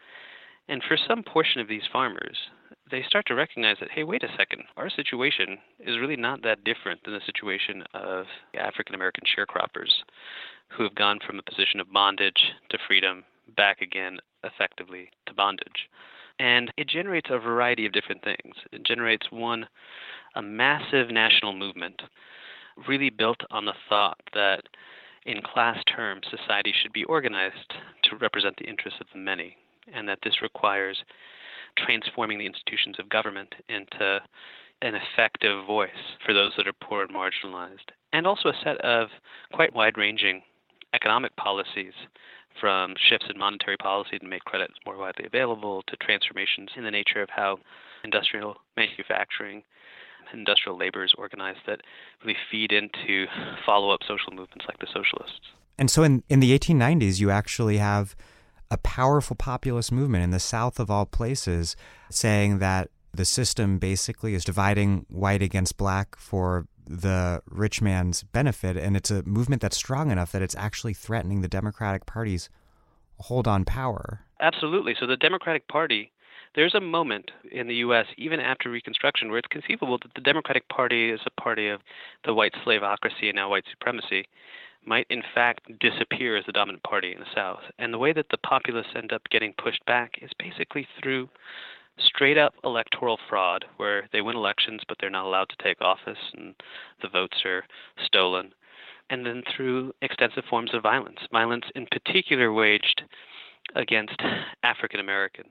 And for some portion of these farmers, they start to recognize that, hey, wait a second, our situation is really not that different than the situation of African-American sharecroppers who have gone from a position of bondage to freedom back again effectively to bondage. And it generates a variety of different things. It generates, one, a massive national movement really built on the thought that in class terms, society should be organized to represent the interests of the many, and that this requires transforming the institutions of government into an effective voice for those that are poor and marginalized, and also a set of quite wide-ranging economic policies, from shifts in monetary policy to make credit more widely available to transformations in the nature of how industrial manufacturing, industrial labor is organized that really feed into follow-up social movements like the socialists. And so in, in the eighteen nineties, you actually have a powerful populist movement in the South of all places saying that the system basically is dividing white against black for the rich man's benefit, and it's a movement that's strong enough that it's actually threatening the Democratic Party's hold on power. Absolutely. So the Democratic Party, there's a moment in the U S, even after Reconstruction, where it's conceivable that the Democratic Party is a party of the white slaveocracy and now white supremacy might in fact disappear as the dominant party in the South. And the way that the populists end up getting pushed back is basically through straight-up electoral fraud, where they win elections but they're not allowed to take office and the votes are stolen, and then through extensive forms of violence, violence in particular waged against African Americans.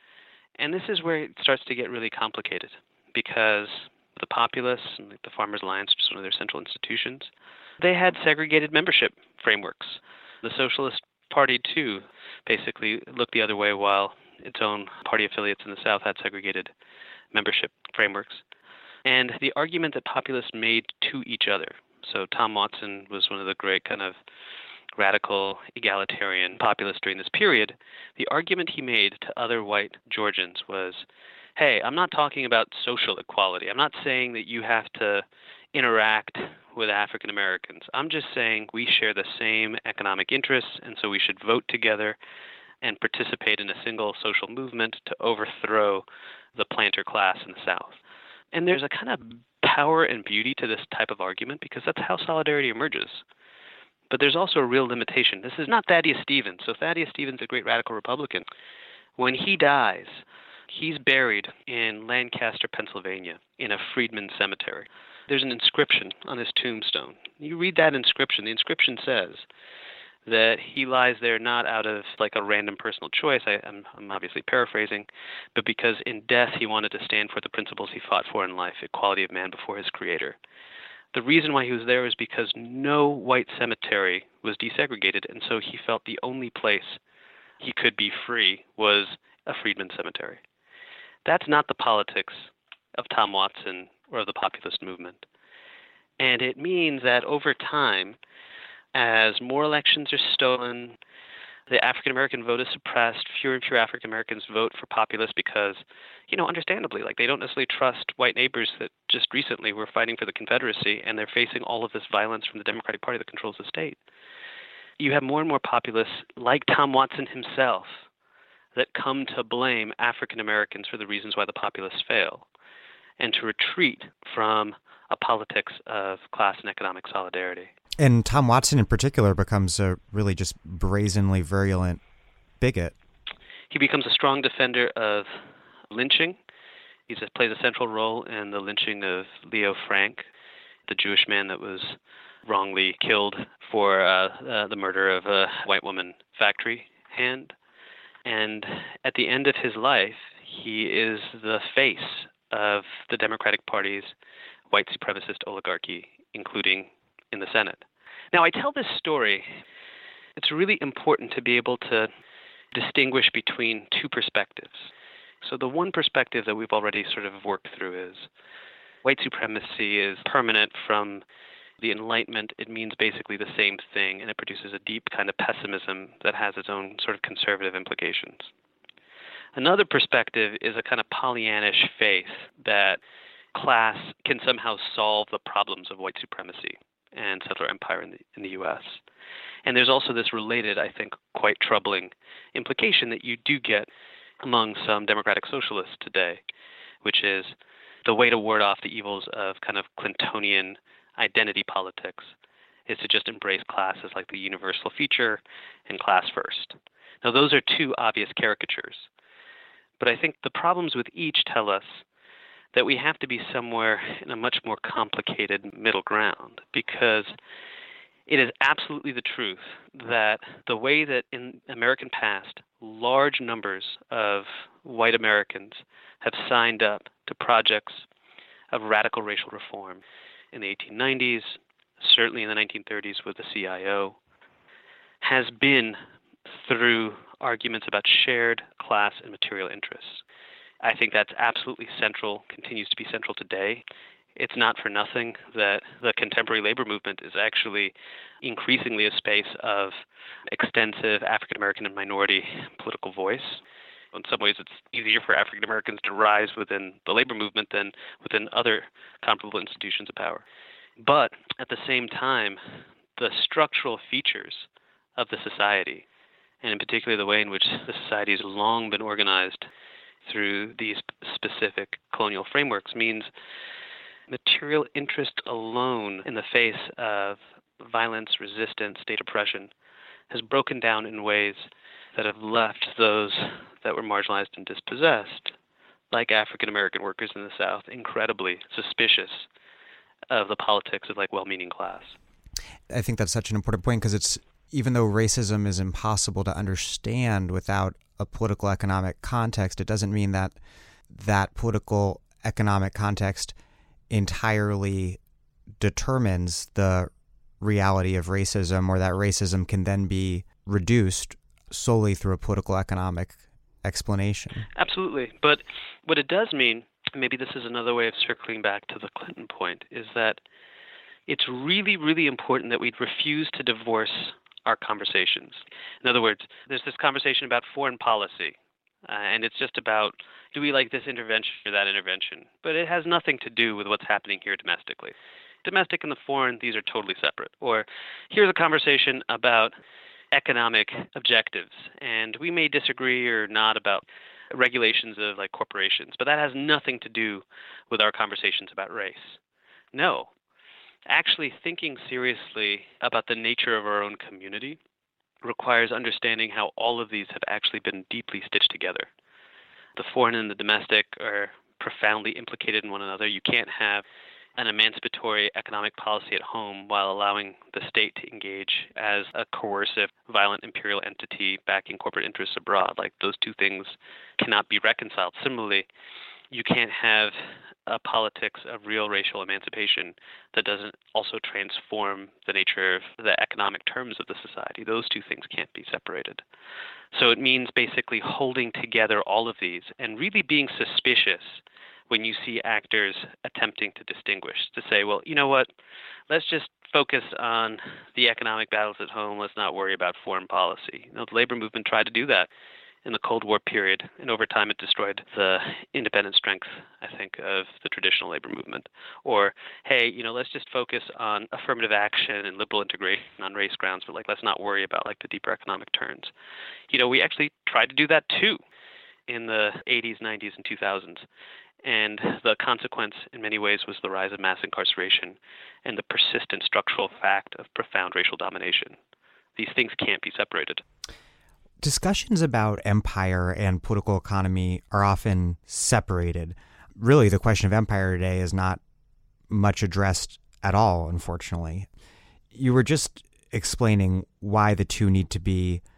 And this is where it starts to get really complicated, because the populists and the Farmers Alliance, which is one of their central institutions, they had segregated membership frameworks. The Socialist Party, too, basically looked the other way, while its own party affiliates in the South had segregated membership frameworks. And the argument that populists made to each other, so Tom Watson was one of the great kind of radical egalitarian populists during this period, the argument he made to other white Georgians was, hey, I'm not talking about social equality. I'm not saying that you have to interact with African Americans. I'm just saying we share the same economic interests, and so we should vote together and participate in a single social movement to overthrow the planter class in the South. And there's a kind of power and beauty to this type of argument, because that's how solidarity emerges. But there's also a real limitation. This is not Thaddeus Stevens. So Thaddeus Stevens, a great radical Republican, when he dies, he's buried in Lancaster, Pennsylvania, in a freedman cemetery. There's an inscription on his tombstone. You read that inscription. The inscription says that he lies there not out of like a random personal choice, I, I'm, I'm obviously paraphrasing, but because in death he wanted to stand for the principles he fought for in life, equality of man before his creator. The reason why he was there is because no white cemetery was desegregated, and so he felt the only place he could be free was a freedman cemetery. That's not the politics of Tom Watson or of the populist movement. And it means that over time, as more elections are stolen, the African-American vote is suppressed, fewer and fewer African-Americans vote for populists because, you know, understandably, like they don't necessarily trust white neighbors that just recently were fighting for the Confederacy, and they're facing all of this violence from the Democratic Party that controls the state. You have more and more populists, like Tom Watson himself, that come to blame African-Americans for the reasons why the populists fail, and to retreat from a politics of class and economic solidarity. And Tom Watson in particular becomes a really just brazenly virulent bigot. He becomes a strong defender of lynching. He plays a central role in the lynching of Leo Frank, the Jewish man that was wrongly killed for uh, uh, the murder of a white woman factory hand. And at the end of his life, He is the face of the Democratic Party's white supremacist oligarchy, including in the Senate. Now, I tell this story. It's really important to be able to distinguish between two perspectives. So the one perspective that we've already sort of worked through is white supremacy is permanent from the Enlightenment. It means basically the same thing, and it produces a deep kind of pessimism that has its own sort of conservative implications. Another perspective is a kind of Pollyannish faith that class can somehow solve the problems of white supremacy and settler empire in the, in the U S. And there's also this related, I think, quite troubling implication that you do get among some democratic socialists today, which is the way to ward off the evils of kind of Clintonian identity politics is to just embrace class as like the universal feature and class first. Now, those are two obvious caricatures. But I think the problems with each tell us that we have to be somewhere in a much more complicated middle ground, because it is absolutely the truth that the way that in American past, large numbers of white Americans have signed up to projects of radical racial reform in the eighteen nineties, certainly in the nineteen thirties with the C I O, has been through arguments about shared class and material interests. I think that's absolutely central, continues to be central today. It's not for nothing that the contemporary labor movement is actually increasingly a space of extensive African American and minority political voice. In some ways, it's easier for African Americans to rise within the labor movement than within other comparable institutions of power. But at the same time, the structural features of the society, and in particular the way in which the society has long been organized through these specific colonial frameworks, means material interest alone in the face of violence, resistance, state oppression has broken down in ways that have left those that were marginalized and dispossessed, like African American workers in the South, incredibly suspicious of the politics of like well-meaning class. I think that's such an important point, because it's, even though racism is impossible to understand without a political economic context, it doesn't mean that that political economic context entirely determines the reality of racism, or that racism can then be reduced solely through a political economic explanation. Absolutely. But what it does mean, maybe this is another way of circling back to the Clinton point, is that it's really, really important that we refuse to divorce our conversations. In other words, there's this conversation about foreign policy, uh, and it's just about, do we like this intervention or that intervention? But it has nothing to do with what's happening here domestically. Domestic and the foreign, these are totally separate. Or here's a conversation about economic objectives, and we may disagree or not about regulations of like corporations, but that has nothing to do with our conversations about race. No. Actually thinking seriously about the nature of our own community requires understanding how all of these have actually been deeply stitched together. The foreign and the domestic are profoundly implicated in one another. You can't have an emancipatory economic policy at home while allowing the state to engage as a coercive, violent imperial entity backing corporate interests abroad. Like, those two things cannot be reconciled. Similarly, you can't have a politics of real racial emancipation that doesn't also transform the nature of the economic terms of the society. Those two things can't be separated. So it means basically holding together all of these and really being suspicious when you see actors attempting to distinguish, to say, well, you know what, let's just focus on the economic battles at home. Let's not worry about foreign policy. You know, the labor movement tried to do that in the Cold War period, and over time it destroyed the independent strength, I think, of the traditional labor movement. Or, hey, you know, let's just focus on affirmative action and liberal integration on race grounds, but like, let's not worry about like the deeper economic turns. You know, we actually tried to do that too in the eighties, nineties, and two thousands. And the consequence, in many ways, was the rise of mass incarceration and the persistent structural fact of profound racial domination. These things can't be separated. Discussions about empire and political economy are often separated. Really, the question of empire today is not much addressed at all, unfortunately. You were just explaining why the two need to be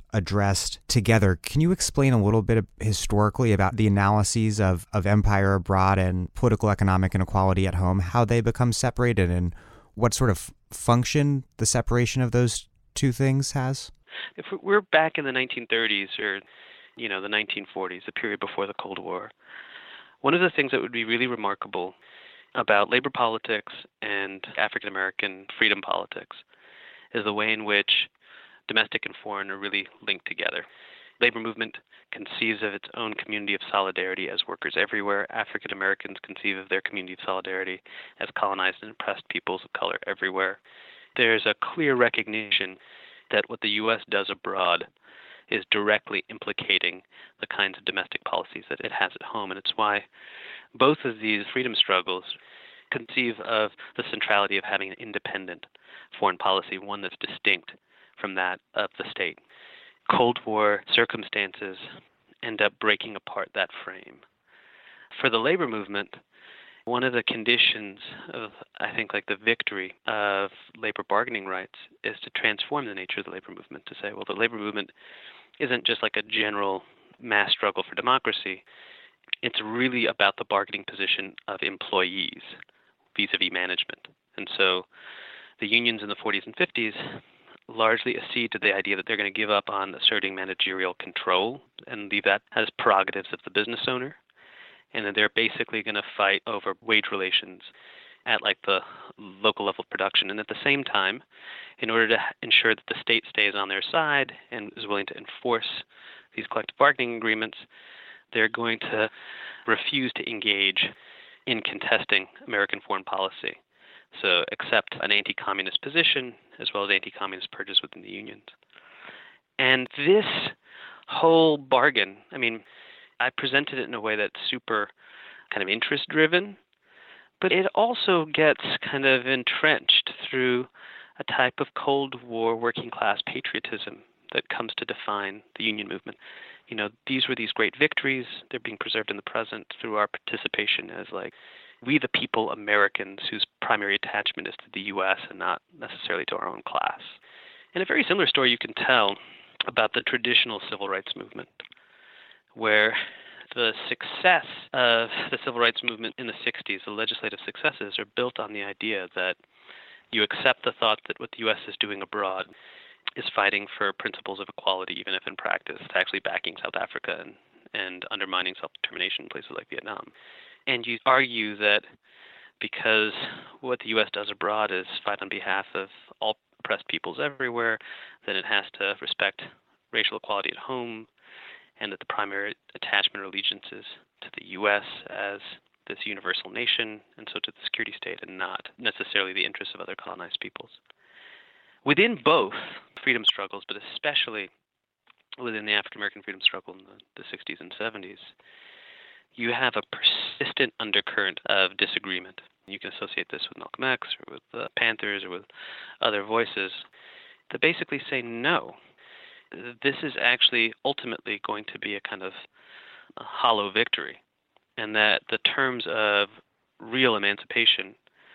addressed together. Can you explain a little bit historically about the analyses of, of empire abroad and political economic inequality at home, how they become separated, and what sort of function the separation of those two things has? If we're back in the nineteen thirties or, you know, the nineteen forties, the period before the Cold War, one of the things that would be really remarkable about labor politics and African American freedom politics is the way in which domestic and foreign are really linked together. Labor movement conceives of its own community of solidarity as workers everywhere. African Americans conceive of their community of solidarity as colonized and oppressed peoples of color everywhere. There's a clear recognition that what the U S does abroad is directly implicating the kinds of domestic policies that it has at home. And it's why both of these freedom struggles conceive of the centrality of having an independent foreign policy, one that's distinct from that of the state. Cold War circumstances end up breaking apart that frame. For the labor movement, one of the conditions of, I think, like the victory of labor bargaining rights is to transform the nature of the labor movement, to say, well, the labor movement isn't just like a general mass struggle for democracy. It's really about the bargaining position of employees vis-a-vis management. And so the unions in the forties and fifties largely accede to the idea that they're going to give up on asserting managerial control and leave that as prerogatives of the business owner, and that they're basically going to fight over wage relations at like the local level of production. And at the same time, in order to ensure that the state stays on their side and is willing to enforce these collective bargaining agreements, they're going to refuse to engage in contesting American foreign policy. So accept an anti-communist position as well as anti-communist purges within the unions. And this whole bargain, I mean, I presented it in a way that's super kind of interest-driven, but it also gets kind of entrenched through a type of Cold War working-class patriotism that comes to define the union movement. You know, these were these great victories. They're being preserved in the present through our participation as like we the people Americans whose primary attachment is to the U S and not necessarily to our own class. And a very similar story you can tell about the traditional civil rights movement, where the success of the civil rights movement in the sixties, the legislative successes, are built on the idea that you accept the thought that what the U S is doing abroad is fighting for principles of equality, even if in practice it's actually backing South Africa and, and undermining self-determination in places like Vietnam. And you argue that because what the U S does abroad is fight on behalf of all oppressed peoples everywhere, then it has to respect racial equality at home, and that the primary attachment or allegiance is to the U S as this universal nation, and so to the security state, and not necessarily the interests of other colonized peoples. Within both freedom struggles, but especially within the African American freedom struggle in the, the sixties and seventies, you have a persistent undercurrent of disagreement. You can associate this with Malcolm X or with the Panthers or with other voices that basically say, no, this is actually ultimately going to be a kind of a hollow victory, and that the terms of real emancipation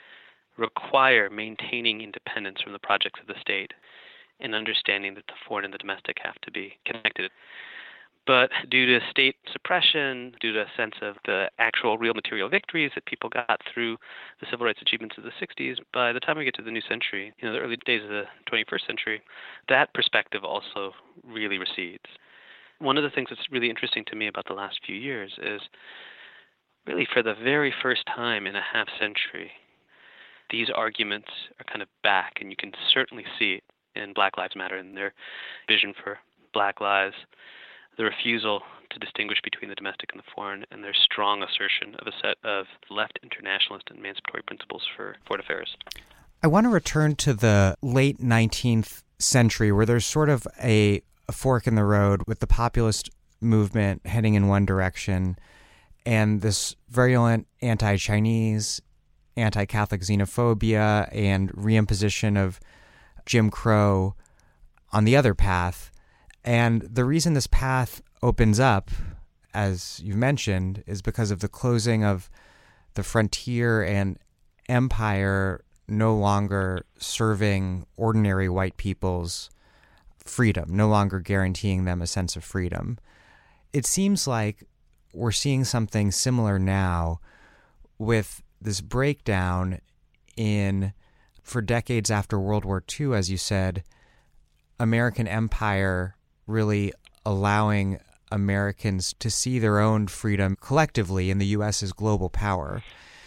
require maintaining independence from the projects of the state and understanding that the foreign and the domestic have to be connected. But due to state suppression, due to a sense of the actual real material victories that people got through the civil rights achievements of the sixties, by the time we get to the new century, you know, the early days of the twenty-first century, that perspective also really recedes. One of the things that's really interesting to me about the last few years is really for the very first time in a half century, these arguments are kind of back, and you can certainly see it in Black Lives Matter and their vision for Black lives, the refusal to distinguish between the domestic and the foreign, and their strong assertion of a set of left internationalist and emancipatory principles for foreign affairs. I want to return to the late nineteenth century, where there's sort of a, a fork in the road with the populist movement heading in one direction and this virulent anti-Chinese, anti-Catholic xenophobia and reimposition of Jim Crow on the other path. And the reason this path opens up, as you've mentioned, is because of the closing of the frontier and empire no longer serving ordinary white peoples freedom, no longer guaranteeing them a sense of freedom. It seems like we're seeing something similar now with this breakdown in, for decades after World War Two, as you said, American empire really allowing Americans to see their own freedom collectively in the U S as global power,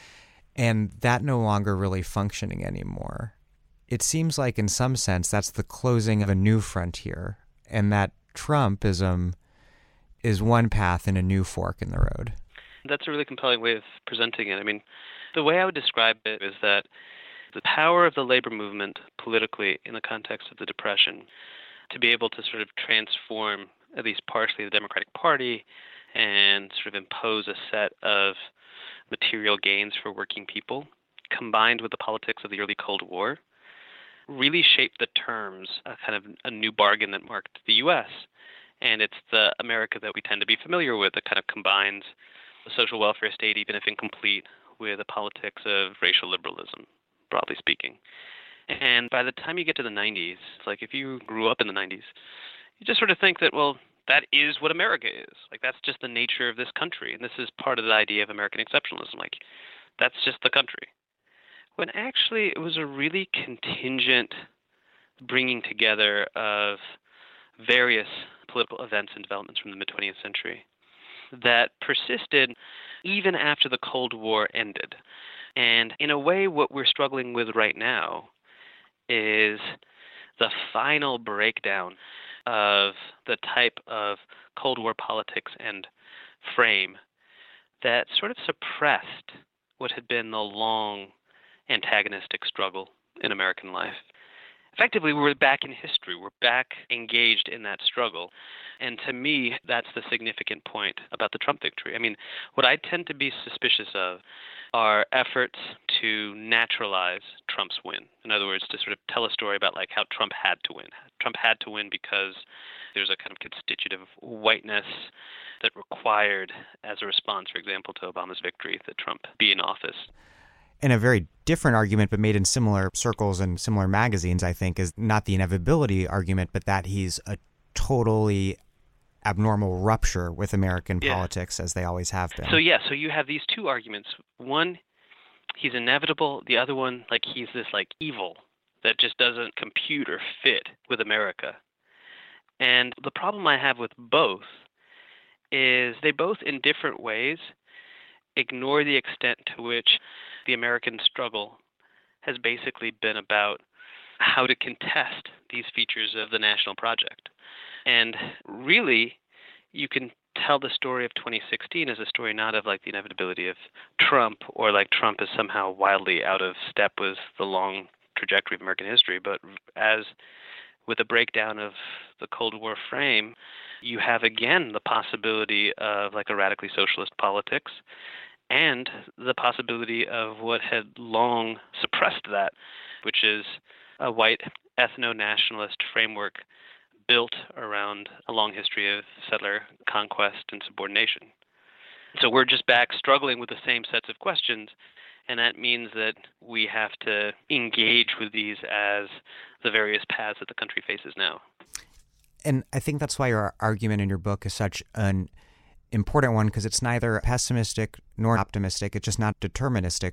and that no longer really functioning anymore. It seems like in some sense that's the closing of a new frontier, and that Trumpism is one path in a new fork in the road. That's a really compelling way of presenting it. I mean, the way I would describe it is that the power of the labor movement politically in the context of the Depression to be able to sort of transform at least partially the Democratic Party and sort of impose a set of material gains for working people, combined with the politics of the early Cold War, really shaped the terms, a kind of a new bargain that marked the U S. And it's the America that we tend to be familiar with that kind of combines the social welfare state, even if incomplete, with the politics of racial liberalism, broadly speaking. And by the time you get to the nineties, it's like if you grew up in the nineties, you just sort of think that, well, that is what America is. Like, that's just the nature of this country. And this is part of the idea of American exceptionalism. Like, that's just the country. When actually it was a really contingent bringing together of various political events and developments from the mid-twentieth century that persisted even after the Cold War ended. And in a way, what we're struggling with right now is the final breakdown of the type of Cold War politics and frame that sort of suppressed what had been the long antagonistic struggle in American life. Effectively, we're back in history. We're back engaged in that struggle. And to me, that's the significant point about the Trump victory. I mean, what I tend to be suspicious of are efforts to naturalize Trump's win. In other words, to sort of tell a story about like how Trump had to win. Trump had to win because there's a kind of constitutive whiteness that required, as a response, for example, to Obama's victory, that Trump be in office. And a very different argument, but made in similar circles and similar magazines, I think, is not the inevitability argument, but that he's a totally abnormal rupture with American yeah. politics, as they always have been. So, yeah, so you have these two arguments. One, he's inevitable. The other one, like, he's this, like, evil that just doesn't compute or fit with America. And the problem I have with both is they both, in different ways, ignore the extent to which the American struggle has basically been about how to contest these features of the national project. And really, you can tell the story of twenty sixteen as a story not of like the inevitability of Trump or like Trump is somehow wildly out of step with the long trajectory of American history, but as with a breakdown of the Cold War frame, you have again the possibility of like a radically socialist politics and the possibility of what had long suppressed that, which is a white ethno-nationalist framework built around a long history of settler conquest and subordination. So we're just back struggling with the same sets of questions, and that means that we have to engage with these as the various paths that the country faces now. And I think that's why your argument in your book is such an important one, because it's neither pessimistic nor optimistic. It's just not deterministic.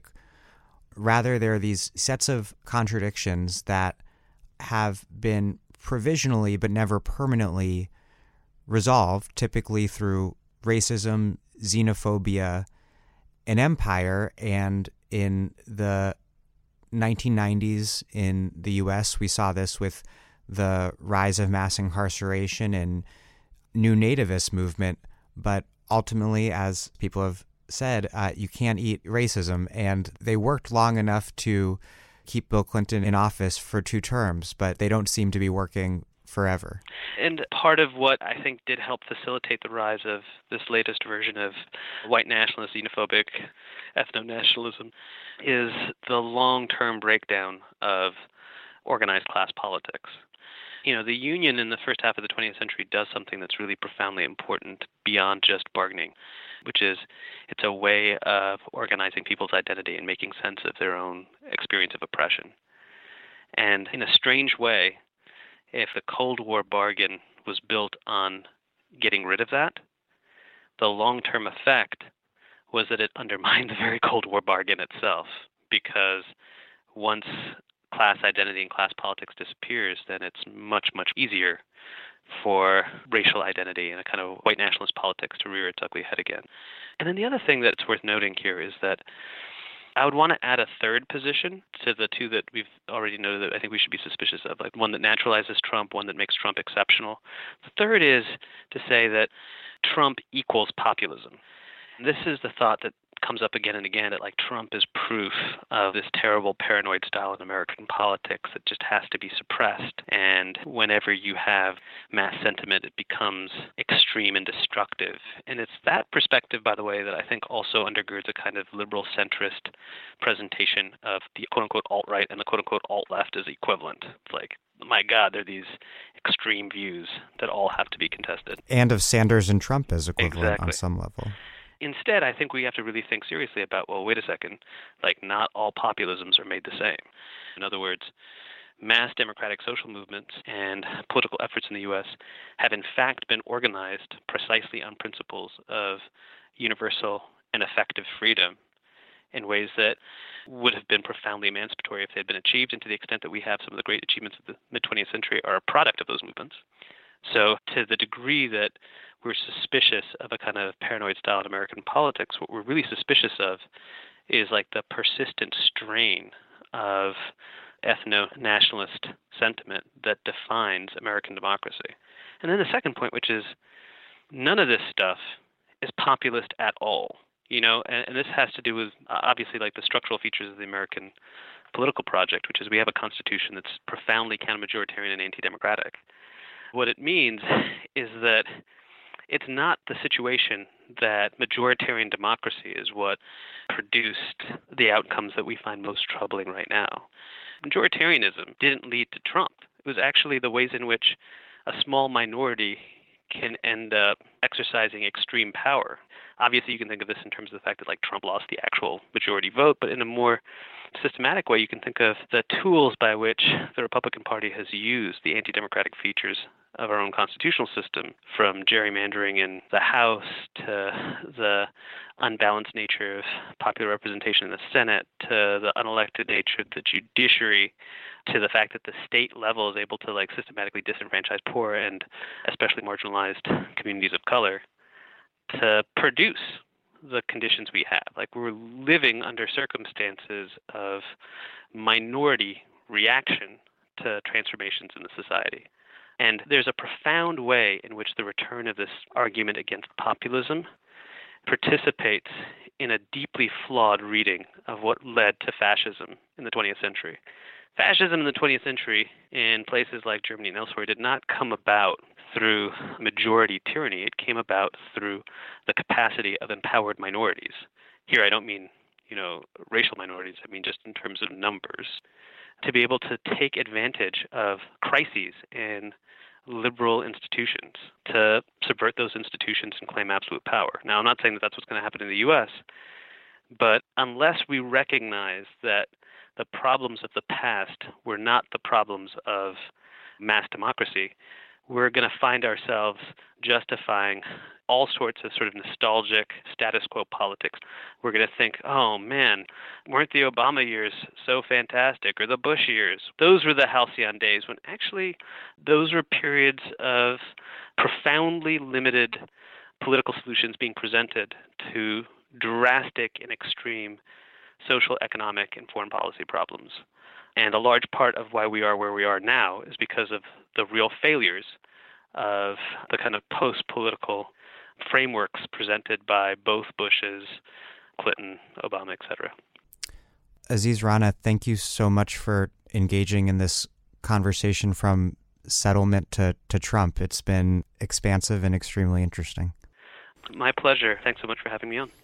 Rather, there are these sets of contradictions that have been provisionally but never permanently resolved, typically through racism, xenophobia, and empire. And in the nineteen nineties in the U S, we saw this with the rise of mass incarceration and new nativist movement. But ultimately, as people have said, uh, you can't eat racism. And they worked long enough to keep Bill Clinton in office for two terms, but they don't seem to be working forever. And part of what I think did help facilitate the rise of this latest version of white nationalist, xenophobic ethno-nationalism is the long-term breakdown of organized class politics. You know, the union in the first half of the twentieth century does something that's really profoundly important beyond just bargaining, which is it's a way of organizing people's identity and making sense of their own experience of oppression. And in a strange way, if the Cold War bargain was built on getting rid of that, the long-term effect was that it undermined the very Cold War bargain itself, because once class identity and class politics disappears, then it's much, much easier for racial identity and a kind of white nationalist politics to rear its ugly head again. And then the other thing that's worth noting here is that I would want to add a third position to the two that we've already noted that I think we should be suspicious of, like one that naturalizes Trump, one that makes Trump exceptional. The third is to say that Trump equals populism. And this is the thought that comes up again and again, that like Trump is proof of this terrible paranoid style in American politics that just has to be suppressed. And whenever you have mass sentiment, it becomes extreme and destructive. And it's that perspective, by the way, that I think also undergirds a kind of liberal centrist presentation of the quote-unquote alt-right and the quote-unquote alt-left as equivalent. It's like, my God, there are these extreme views that all have to be contested. And of Sanders and Trump as equivalent exactly. on some level. Instead, I think we have to really think seriously about, well, wait a second, like not all populisms are made the same. In other words, mass democratic social movements and political efforts in the U S have in fact been organized precisely on principles of universal and effective freedom in ways that would have been profoundly emancipatory if they had been achieved, and to the extent that we have some of the great achievements of the mid-twentieth century are a product of those movements. So to the degree that we're suspicious of a kind of paranoid style in American politics, what we're really suspicious of is like the persistent strain of ethno-nationalist sentiment that defines American democracy. And then the second point, which is none of this stuff is populist at all. You know, and, and this has to do with uh, obviously like the structural features of the American political project, which is we have a constitution that's profoundly counter-majoritarian and anti-democratic. What it means is that it's not the situation that majoritarian democracy is what produced the outcomes that we find most troubling right now. Majoritarianism didn't lead to Trump. It was actually the ways in which a small minority can end up exercising extreme power. Obviously, you can think of this in terms of the fact that like Trump lost the actual majority vote, but in a more systematic way, you can think of the tools by which the Republican Party has used the anti-democratic features of our own constitutional system, from gerrymandering in the House to the unbalanced nature of popular representation in the Senate to the unelected nature of the judiciary to the fact that the state level is able to like systematically disenfranchise poor and especially marginalized communities of color to produce the conditions we have. Like we're living under circumstances of minority reaction to transformations in the society. And there's a profound way in which the return of this argument against populism participates in a deeply flawed reading of what led to fascism in the twentieth century. Fascism in the twentieth century in places like Germany and elsewhere did not come about through majority tyranny. It came about through the capacity of empowered minorities. Here I don't mean, you know, racial minorities. I mean just in terms of numbers. To be able to take advantage of crises in liberal institutions, to subvert those institutions and claim absolute power. Now, I'm not saying that that's what's going to happen in the U S, but unless we recognize that the problems of the past were not the problems of mass democracy, we're going to find ourselves justifying all sorts of sort of nostalgic status quo politics. We're going to think, oh man, weren't the Obama years so fantastic, or the Bush years? Those were the halcyon days, when actually those were periods of profoundly limited political solutions being presented to drastic and extreme social, economic, and foreign policy problems. And a large part of why we are where we are now is because of the real failures of the kind of post-political frameworks presented by both Bushes, Clinton, Obama, et cetera. Aziz Rana, thank you so much for engaging in this conversation from settlement to, to Trump. It's been expansive and extremely interesting. My pleasure. Thanks so much for having me on.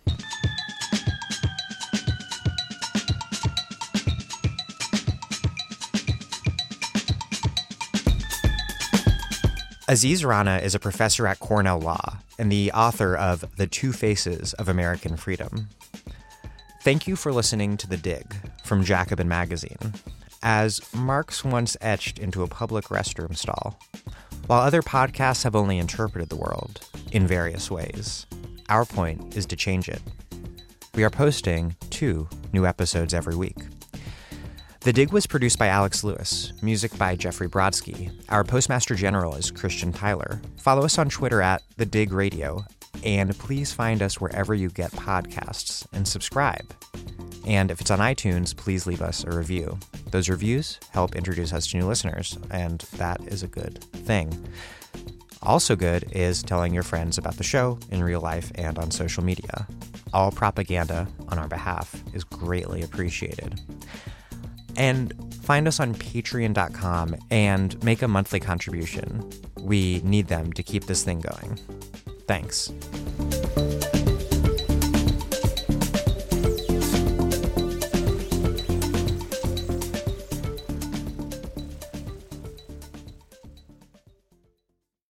Aziz Rana is a professor at Cornell Law and the author of The Two Faces of American Freedom. Thank you for listening to The Dig from Jacobin Magazine. as marks once etched into a public restroom stall. While other podcasts have only interpreted the world in various ways, our point is to change it. We are posting two new episodes every week. The Dig was produced by Alex Lewis, music by Jeffrey Brodsky. Our Postmaster General is Christian Tyler. Follow us on Twitter at The Dig Radio, and please find us wherever you get podcasts and subscribe. And if it's on iTunes, please leave us a review. Those reviews help introduce us to new listeners, and that is a good thing. Also good is telling your friends about the show in real life and on social media. All propaganda on our behalf is greatly appreciated. And find us on patreon dot com and make a monthly contribution. We need them to keep this thing going. Thanks.